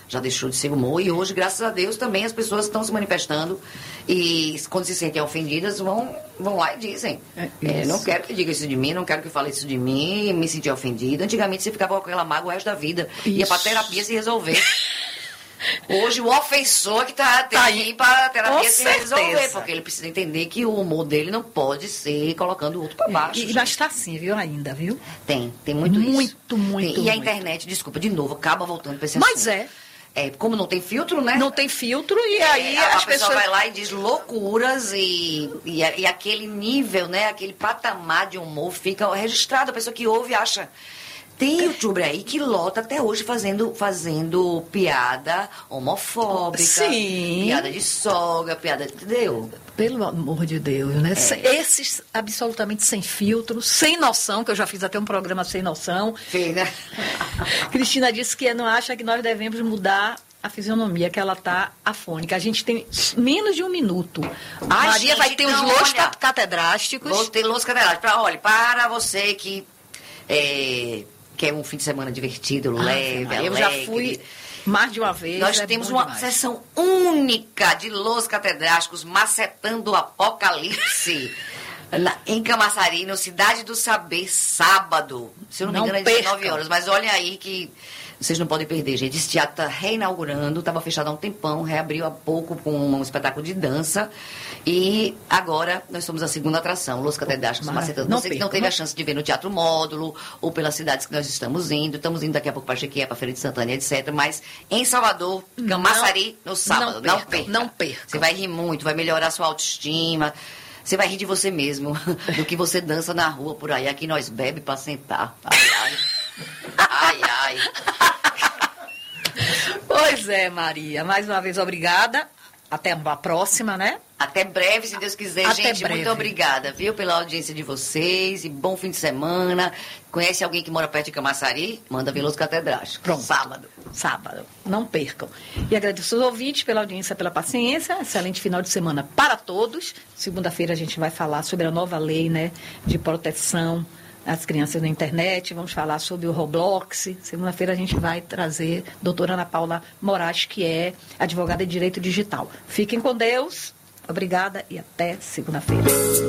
Speaker 1: já deixou de ser humor. E hoje, graças a Deus, também as pessoas estão se manifestando e quando se sentem ofendidas, vão lá e dizem. Não quero que diga isso de mim, não quero que fale isso de mim, me sentir ofendida. Antigamente você ficava com aquela mágoa o resto da vida. Ia pra terapia se resolver. Hoje o ofensor que tá aí pra terapia se resolver, porque ele precisa entender que o humor dele não pode ser colocando o outro pra baixo.
Speaker 2: E mas tá assim, viu, ainda, viu?
Speaker 1: Tem muito isso.
Speaker 2: Muito.
Speaker 1: E a internet, desculpa, de novo, acaba voltando pra esse
Speaker 2: Mas
Speaker 1: assunto. Como não tem filtro, né?
Speaker 2: Não tem filtro e aí
Speaker 1: a
Speaker 2: as
Speaker 1: pessoa
Speaker 2: pessoas...
Speaker 1: vai lá e diz loucuras e aquele nível, né? Aquele patamar de humor fica registrado. A pessoa que ouve acha... Tem youtuber aí que lota até hoje fazendo piada homofóbica, piada de sogra, piada... Entendeu?
Speaker 2: Pelo amor de Deus, né? Esses absolutamente sem filtro, sem noção, que eu já fiz até um programa sem noção.
Speaker 1: Sim, né?
Speaker 2: Cristina disse que não acha que nós devemos mudar a fisionomia, que ela tá afônica. A gente tem menos de 1 minuto. Maria vai ter os louros catedrásticos.
Speaker 1: Vou ter louros catedrásticos. Olha, para você que... quer um fim de semana divertido, leve, alegre.
Speaker 2: Eu já fui mais de uma vez.
Speaker 1: Nós temos uma sessão única de Los Catedrásticos macetando o apocalipse em Camaçari, no Cidade do Saber, sábado. Se eu não me engano, é 19 horas. Mas olha aí que vocês não podem perder, gente. Esse teatro está reinaugurando, estava fechado há um tempão, reabriu há pouco com um espetáculo de dança. E agora nós somos a segunda atração, Los Catedrásticos macetando. Você que não teve a chance de ver no Teatro Módulo ou pelas cidades que nós estamos indo daqui a pouco para Jequié, para Feira de Santana, etc. Mas em Salvador, Camaçari, no sábado. Não perca. Você vai rir muito, vai melhorar a sua autoestima. Você vai rir de você mesmo, do que você dança na rua por aí. Aqui nós bebe para sentar. Ai.
Speaker 2: Pois é, Maria. Mais uma vez, obrigada. Até a próxima, né?
Speaker 1: Até breve, se Deus quiser. Até gente, breve. Muito obrigada, viu, pela audiência de vocês. E bom fim de semana. Conhece alguém que mora perto de Camaçari? Manda ver Los Catedrásticos.
Speaker 2: Pronto.
Speaker 1: Sábado.
Speaker 2: Não percam. E agradeço aos ouvintes pela audiência, pela paciência. Excelente final de semana para todos. Segunda-feira a gente vai falar sobre a nova lei, né, de proteção às crianças na internet. Vamos falar sobre o Roblox. Segunda-feira a gente vai trazer a doutora Ana Paula Moraes, que é advogada de Direito Digital. Fiquem com Deus. Obrigada e até segunda-feira.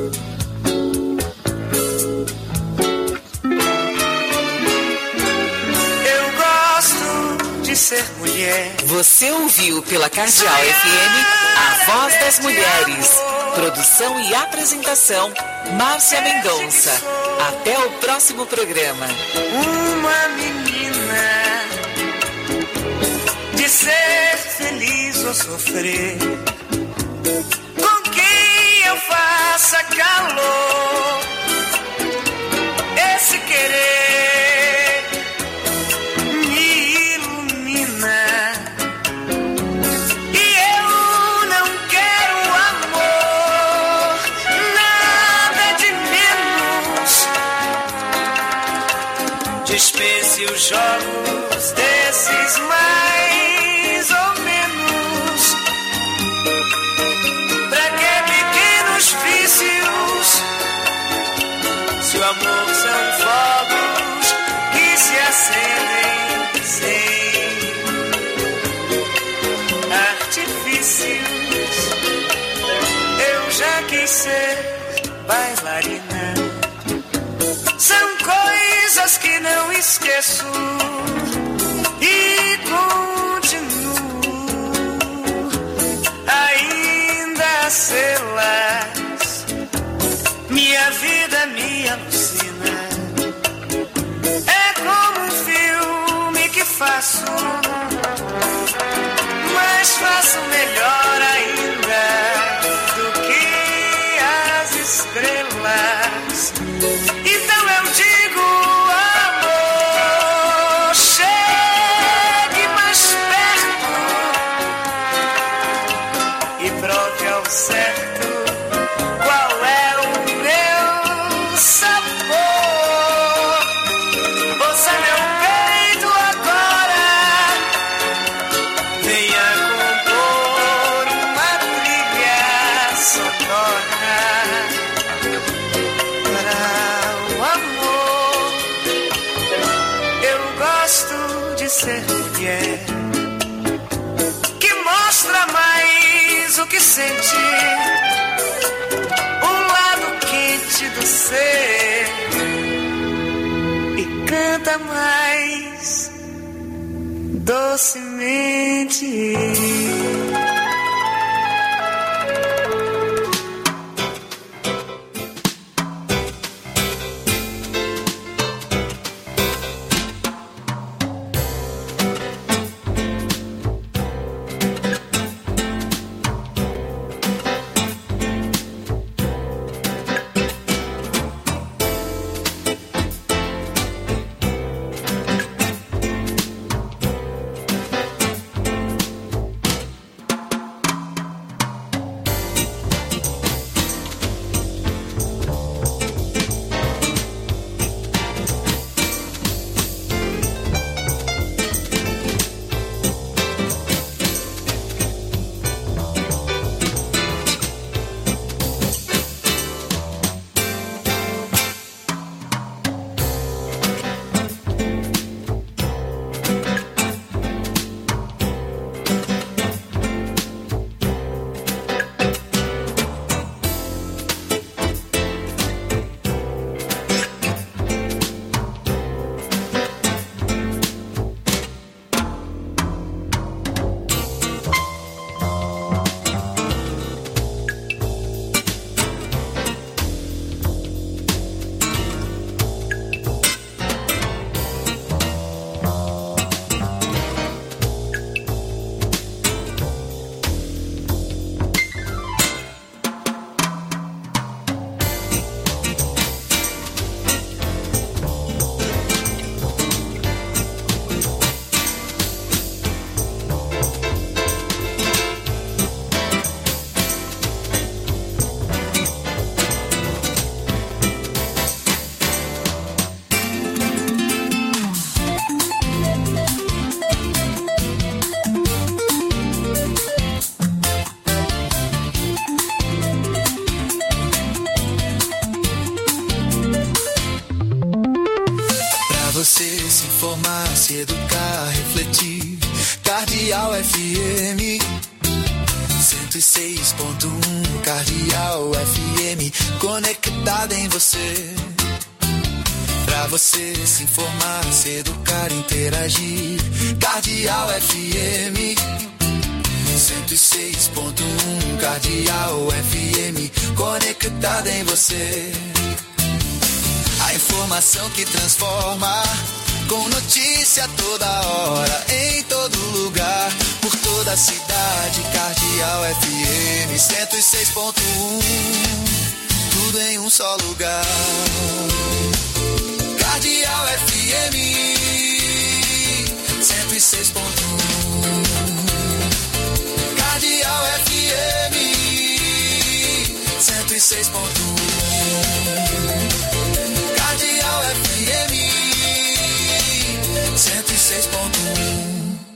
Speaker 10: Eu gosto de ser mulher.
Speaker 7: Você ouviu pela Cardeal FM a Voz das Mulheres. Produção e apresentação, Márcia Mendonça. Até o próximo programa.
Speaker 10: Uma menina de ser feliz ou sofrer, com quem eu faça calor, esse querer me ilumina. E eu não quero amor, nada de menos. Dispense os jogos desses mais ou menos. Pra que pequenos vícios, se o amor são fogos que se acendem sem artifícios. Eu já quis ser bailarina. São coisas que não esqueço e continuo ainda a sê-las. Minha vida me alucina. É como um filme que faço, mas faço melhor ainda do que as estrelas. Então eu digo, amor, chegue mais perto e prove ao certo qual é o meu sabor. Ouça meu peito agora, venha compor uma trilha sonora para o amor. Eu gosto de ser mulher. sentir o lado quente do ser e canta mais docemente.
Speaker 15: Se educar, refletir. Cardeal FM 106.1. Cardeal FM conectada em você. Pra você se informar, se educar, interagir. Cardeal FM 106.1. Cardeal FM conectada em você. A informação que transforma, com notícia toda hora, em todo lugar, por toda a cidade. Cardeal FM 106.1, tudo em um só lugar. Cardeal FM 106.1. Cardeal FM 106.1. Cardeal FM 106.1.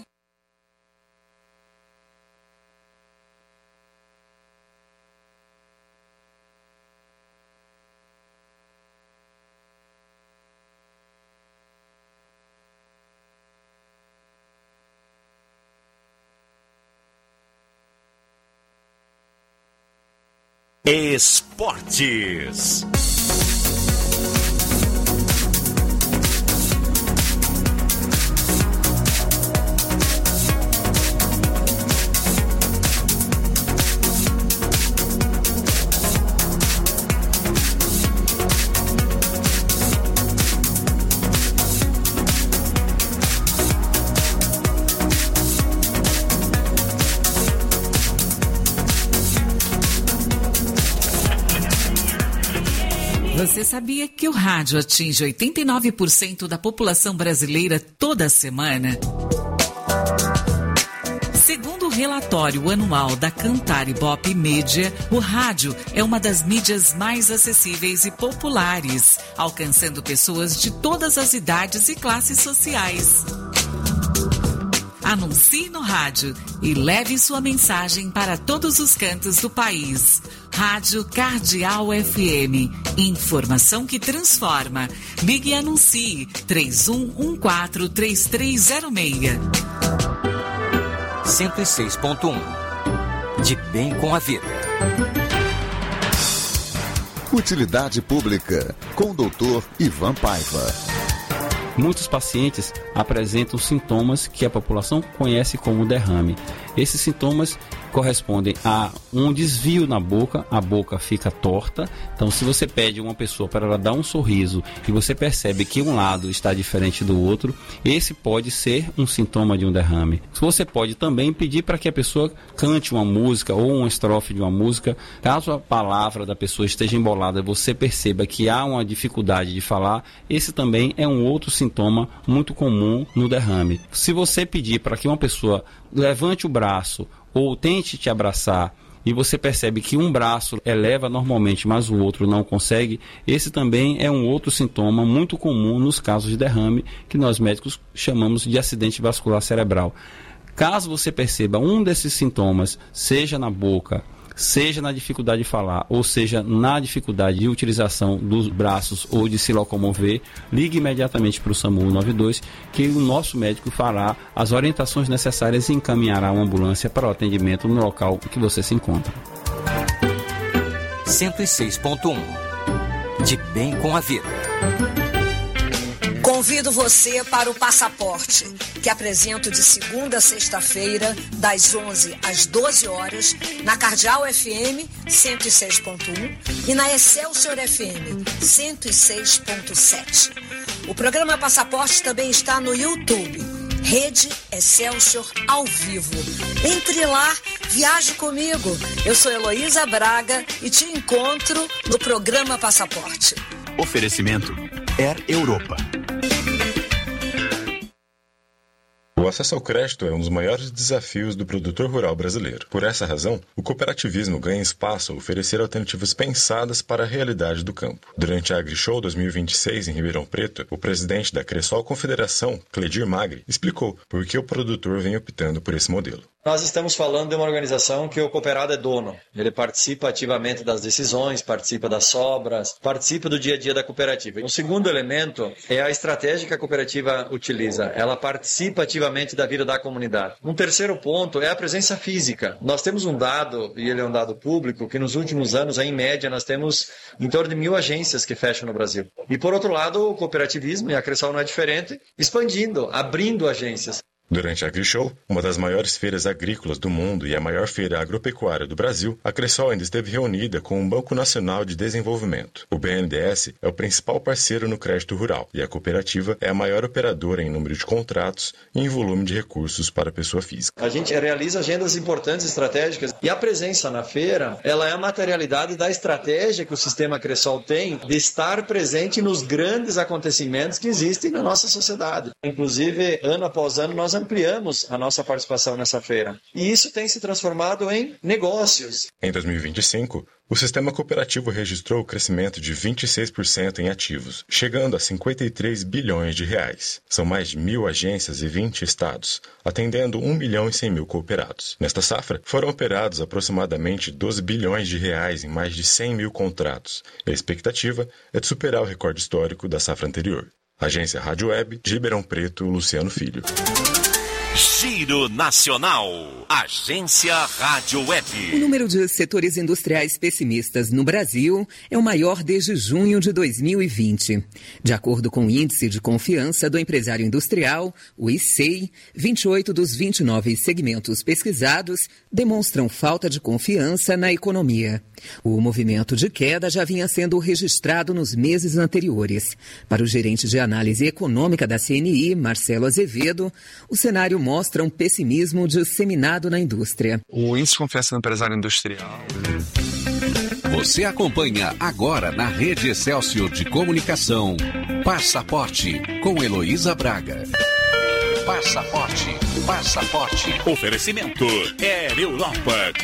Speaker 14: Esportes.
Speaker 16: Você sabia que o rádio atinge 89% da população brasileira toda semana? Segundo o relatório anual da Cantar Ibope Mídia, o rádio é uma das mídias mais acessíveis e populares, alcançando pessoas de todas as idades e classes sociais. Anuncie no rádio e leve sua mensagem para todos os cantos do país. Rádio Cardeal FM. Informação que transforma. Ligue e anuncie 31143306.
Speaker 14: 106.1. De bem com a vida.
Speaker 17: Utilidade Pública, com o Dr. Ivan Paiva.
Speaker 18: Muitos pacientes apresentam sintomas que a população conhece como derrame. Esses sintomas correspondem a um desvio na boca, a boca fica torta. Então, se você pede a uma pessoa para ela dar um sorriso e você percebe que um lado está diferente do outro, esse pode ser um sintoma de um derrame. Você pode também pedir para que a pessoa cante uma música ou uma estrofe de uma música. Caso a palavra da pessoa esteja embolada e você perceba que há uma dificuldade de falar, esse também é um outro sintoma muito comum no derrame. Se você pedir para que uma pessoa levante o braço ou tente te abraçar e você percebe que um braço eleva normalmente, mas o outro não consegue, esse também é um outro sintoma muito comum nos casos de derrame, que nós médicos chamamos de acidente vascular cerebral. Caso você perceba um desses sintomas, seja na boca, seja na dificuldade de falar, ou seja na dificuldade de utilização dos braços ou de se locomover, ligue imediatamente para o SAMU 192, que o nosso médico fará as orientações necessárias e encaminhará uma ambulância para o atendimento no local que você se encontra.
Speaker 14: 106.1. De bem com a vida.
Speaker 19: Convido você para o Passaporte, que apresento de segunda a sexta-feira, das 11 às 12 horas, na Cardeal FM 106.1 e na Excelsior FM 106.7. O programa Passaporte também está no YouTube, Rede Excelsior ao vivo. Entre lá, viaje comigo. Eu sou Heloísa Braga e te encontro no programa Passaporte.
Speaker 13: Oferecimento Air Europa.
Speaker 20: O acesso ao crédito é um dos maiores desafios do produtor rural brasileiro. Por essa razão, o cooperativismo ganha espaço ao oferecer alternativas pensadas para a realidade do campo. Durante a AgriShow 2026 em Ribeirão Preto, o presidente da Cressol Confederação, Cledir Magri, explicou por que o produtor vem optando por esse modelo.
Speaker 21: Nós estamos falando de uma organização que o cooperado é dono. Ele participa ativamente das decisões, participa das sobras, participa do dia a dia da cooperativa. O segundo elemento é a estratégia que a cooperativa utiliza. Ela participa ativamente da vida da comunidade. Um terceiro ponto é a presença física. Nós temos um dado, e ele é um dado público, que nos últimos anos, em média, nós temos em torno de 1.000 agências que fecham no Brasil. E por outro lado, o cooperativismo, e a Cressol não é diferente, expandindo, abrindo agências.
Speaker 20: Durante a AgriShow, uma das maiores feiras agrícolas do mundo e a maior feira agropecuária do Brasil, a Cressol ainda esteve reunida com o Banco Nacional de Desenvolvimento. O BNDES é o principal parceiro no crédito rural e a cooperativa é a maior operadora em número de contratos e em volume de recursos para a pessoa física.
Speaker 21: A gente realiza agendas importantes estratégicas e a presença na feira, ela é a materialidade da estratégia que o sistema Cressol tem de estar presente nos grandes acontecimentos que existem na nossa sociedade. Inclusive, ano após ano, nós ampliamos a nossa participação nessa feira. E isso tem se transformado em negócios.
Speaker 20: Em 2025, o sistema cooperativo registrou o crescimento de 26% em ativos, chegando a 53 bilhões de reais. São mais de 1.000 agências e 20 estados, atendendo 1.100.000 cooperados. Nesta safra, foram operados aproximadamente 12 bilhões de reais em mais de 100.000 contratos. E a expectativa é de superar o recorde histórico da safra anterior. Agência Rádio Web, de Ribeirão Preto, Luciano Filho.
Speaker 14: Giro Nacional. Agência Rádio Web.
Speaker 22: O número de setores industriais pessimistas no Brasil é o maior desde junho de 2020. De acordo com o Índice de Confiança do Empresário Industrial, o ICEI, 28 dos 29 segmentos pesquisados demonstram falta de confiança na economia. O movimento de queda já vinha sendo registrado nos meses anteriores. Para o gerente de análise econômica da CNI, Marcelo Azevedo, o cenário mostra um pessimismo disseminado na indústria.
Speaker 23: O índice de confiança do empresário industrial.
Speaker 5: Você acompanha agora na Rede Excelsior de Comunicação. Passaporte, com Heloísa Braga.
Speaker 9: Passaporte. Oferecimento Air Europa.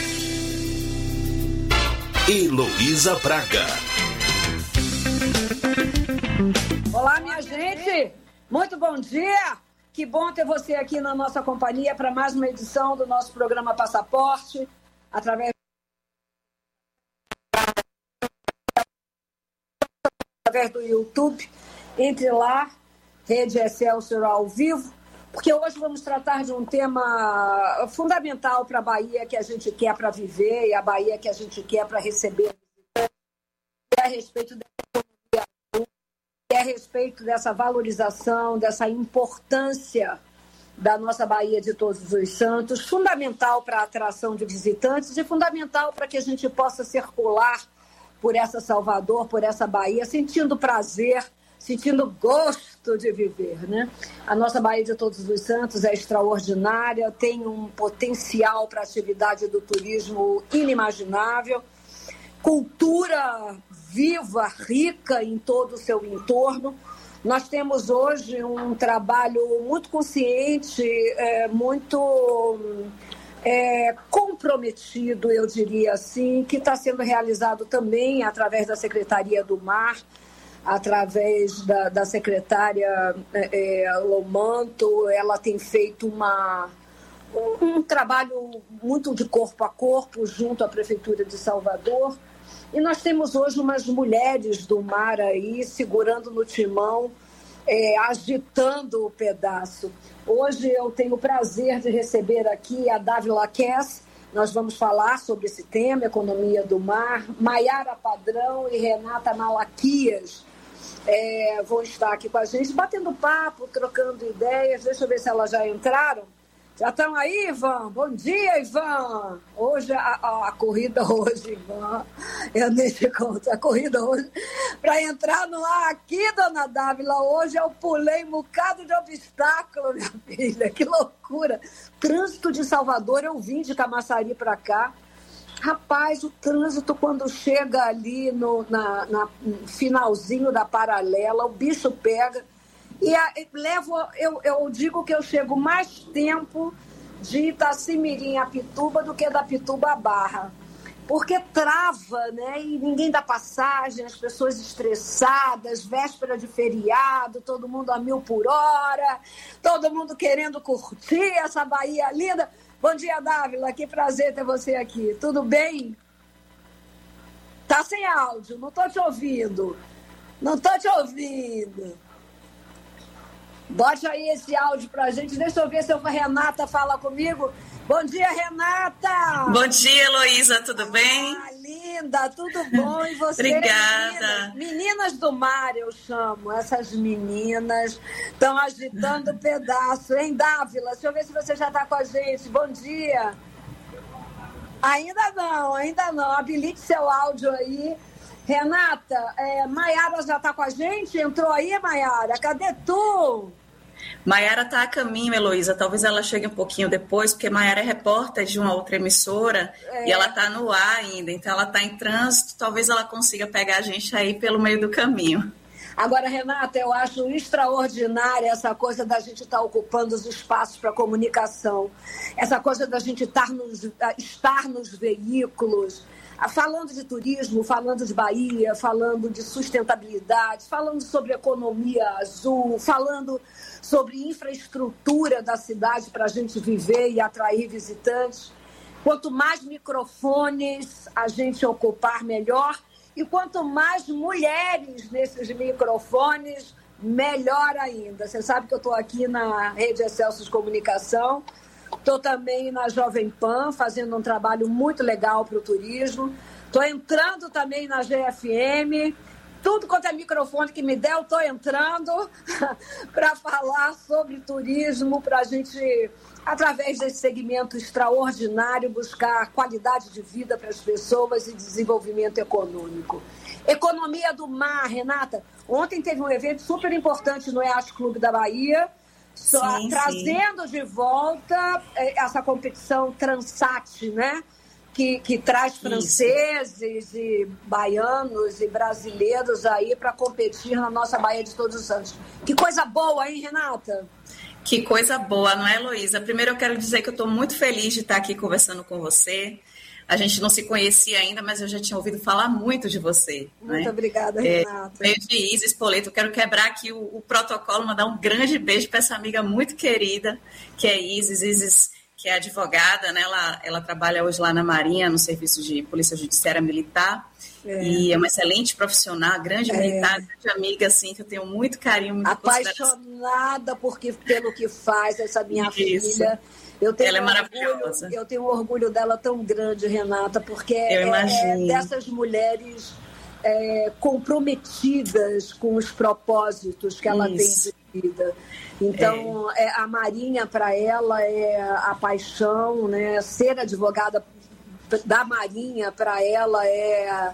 Speaker 9: Heloísa Braga.
Speaker 24: Olá, minha gente. Muito bom dia. Que bom ter você aqui na nossa companhia para mais uma edição do nosso programa Passaporte, através do YouTube. Entre lá, Rede Excelsior ao vivo, porque hoje vamos tratar de um tema fundamental para a Bahia que a gente quer para viver e a Bahia que a gente quer para receber, que é a respeito da economia, que é a respeito dessa valorização, dessa importância da nossa Bahia de Todos os Santos, fundamental para a atração de visitantes e fundamental para que a gente possa circular por essa Salvador, por essa Bahia, sentindo prazer, sentindo gosto de viver, né? A nossa Bahia de Todos os Santos é extraordinária, tem um potencial para a atividade do turismo inimaginável, cultura viva, rica em todo o seu entorno. Nós temos hoje um trabalho muito consciente, muito comprometido, eu diria assim, que está sendo realizado também através da Secretaria do Mar, através da secretária Lomanto. Ela tem feito um trabalho muito de corpo a corpo junto à Prefeitura de Salvador. E nós temos hoje umas mulheres do mar aí segurando no timão, agitando o pedaço. Hoje eu tenho o prazer de receber aqui a Dávila Kess. Nós vamos falar sobre esse tema, economia do mar. Maiara Padrão e Renata Malaquias vão estar aqui com a gente, batendo papo, trocando ideias. Deixa eu ver se elas já entraram. Já estão aí, Ivan? Bom dia, Ivan. Hoje, a corrida hoje, Ivan, eu nem te conto, a corrida hoje, para entrar no ar aqui, dona Dávila, hoje eu pulei um bocado de obstáculo, minha filha, que loucura. Trânsito de Salvador, eu vim de Camaçari para cá. Rapaz, o trânsito, quando chega ali no finalzinho da paralela, o bicho pega. E eu digo que eu chego mais tempo de Itacimirim a Pituba do que da Pituba à Barra. Porque trava, né? E ninguém dá passagem, as pessoas estressadas, véspera de feriado, todo mundo a 1000 por hora, todo mundo querendo curtir essa Bahia linda. Bom dia, Dávila, que prazer ter você aqui. Tudo bem? Tá sem áudio, não tô te ouvindo. Não tô te ouvindo. Bote aí esse áudio pra gente. Deixa eu ver se a Renata fala comigo. Bom dia, Renata!
Speaker 3: Bom dia, Heloísa, tudo bem?
Speaker 24: Linda, tudo bom? E você?
Speaker 3: Obrigada.
Speaker 24: Meninas do mar, eu chamo. Essas meninas estão agitando o pedaço, hein, Dávila? Deixa eu ver se você já está com a gente. Bom dia. Ainda não. Habilite seu áudio aí. Renata, Maiara já está com a gente? Entrou aí, Maiara? Cadê tu?
Speaker 3: Maiara está a caminho, Heloísa. Talvez ela chegue um pouquinho depois, porque Maiara é repórter de uma outra emissora e ela está no ar ainda. Então, ela está em trânsito. Talvez ela consiga pegar a gente aí pelo meio do caminho.
Speaker 24: Agora, Renata, eu acho extraordinária essa coisa da gente estar ocupando os espaços para comunicação. Essa coisa da gente estar nos veículos, falando de turismo, falando de Bahia, falando de sustentabilidade, falando sobre economia azul, falando sobre infraestrutura da cidade para a gente viver e atrair visitantes. Quanto mais microfones a gente ocupar, melhor. E quanto mais mulheres nesses microfones, melhor ainda. Você sabe que eu estou aqui na Rede Excelsior Comunicação, estou também na Jovem Pan, fazendo um trabalho muito legal para o turismo. Estou entrando também na GFM. Tudo quanto é microfone que me der, eu estou entrando para falar sobre turismo, para a gente, através desse segmento extraordinário, buscar qualidade de vida para as pessoas e desenvolvimento econômico. Economia do mar, Renata. Ontem teve um evento super importante no Yacht Clube da Bahia, trazendo de volta essa competição Transat, né? Que traz franceses e baianos e brasileiros aí para competir na nossa Bahia de Todos os Santos. Que coisa boa, hein, Renata?
Speaker 3: Que coisa boa, não é, Heloísa? Primeiro eu quero dizer que eu estou muito feliz de estar aqui conversando com você. A gente não se conhecia ainda, mas eu já tinha ouvido falar muito de você.
Speaker 24: Muito obrigada, Renata.
Speaker 3: Meio de Isis Poleto, eu quero quebrar aqui o protocolo, mandar um grande beijo para essa amiga muito querida, que é Isis, que é advogada, né? Ela trabalha hoje lá na Marinha, no Serviço de Polícia Judiciária Militar, E é uma excelente profissional, grande militar, grande amiga, assim, que eu tenho muito carinho, muito
Speaker 24: apaixonada pelo que faz essa minha filha.
Speaker 3: Ela é maravilhosa.
Speaker 24: Eu tenho um orgulho dela tão grande, Renata, porque é dessas mulheres comprometidas com os propósitos que ela tem de vida. Então, a Marinha, para ela, é a paixão, né? Ser advogada da Marinha, para ela, é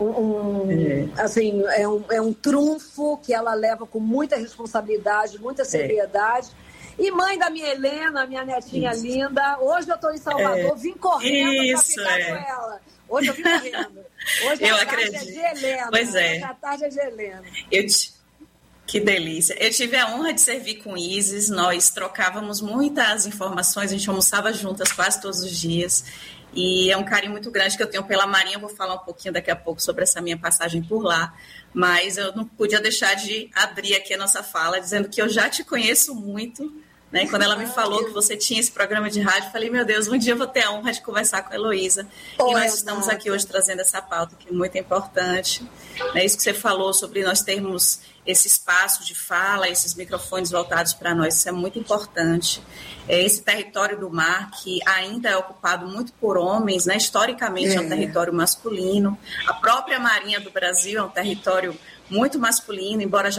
Speaker 24: um trunfo que ela leva com muita responsabilidade, muita seriedade. E mãe da minha Helena, minha netinha linda. Hoje eu estou em Salvador, vim correndo para ficar com ela. Hoje eu vim correndo. Hoje a tarde é de Helena.
Speaker 3: Pois é.
Speaker 24: Hoje a tarde é de Helena.
Speaker 3: Que delícia. Eu tive a honra de servir com Isis, nós trocávamos muitas informações, a gente almoçava juntas quase todos os dias. E é um carinho muito grande que eu tenho pela Marinha. Eu vou falar um pouquinho daqui a pouco sobre essa minha passagem por lá. Mas eu não podia deixar de abrir aqui a nossa fala, dizendo que eu já te conheço muito. Né? Quando ela me falou que você tinha esse programa de rádio, eu falei, meu Deus, um dia eu vou ter a honra de conversar com a Heloísa. E nós estamos aqui hoje trazendo essa pauta que é muito importante. É isso que você falou sobre nós termos esse espaço de fala, esses microfones voltados para nós, isso é muito importante. Esse território do mar, que ainda é ocupado muito por homens, né? Historicamente é um território masculino. A própria Marinha do Brasil é um território muito masculino, embora já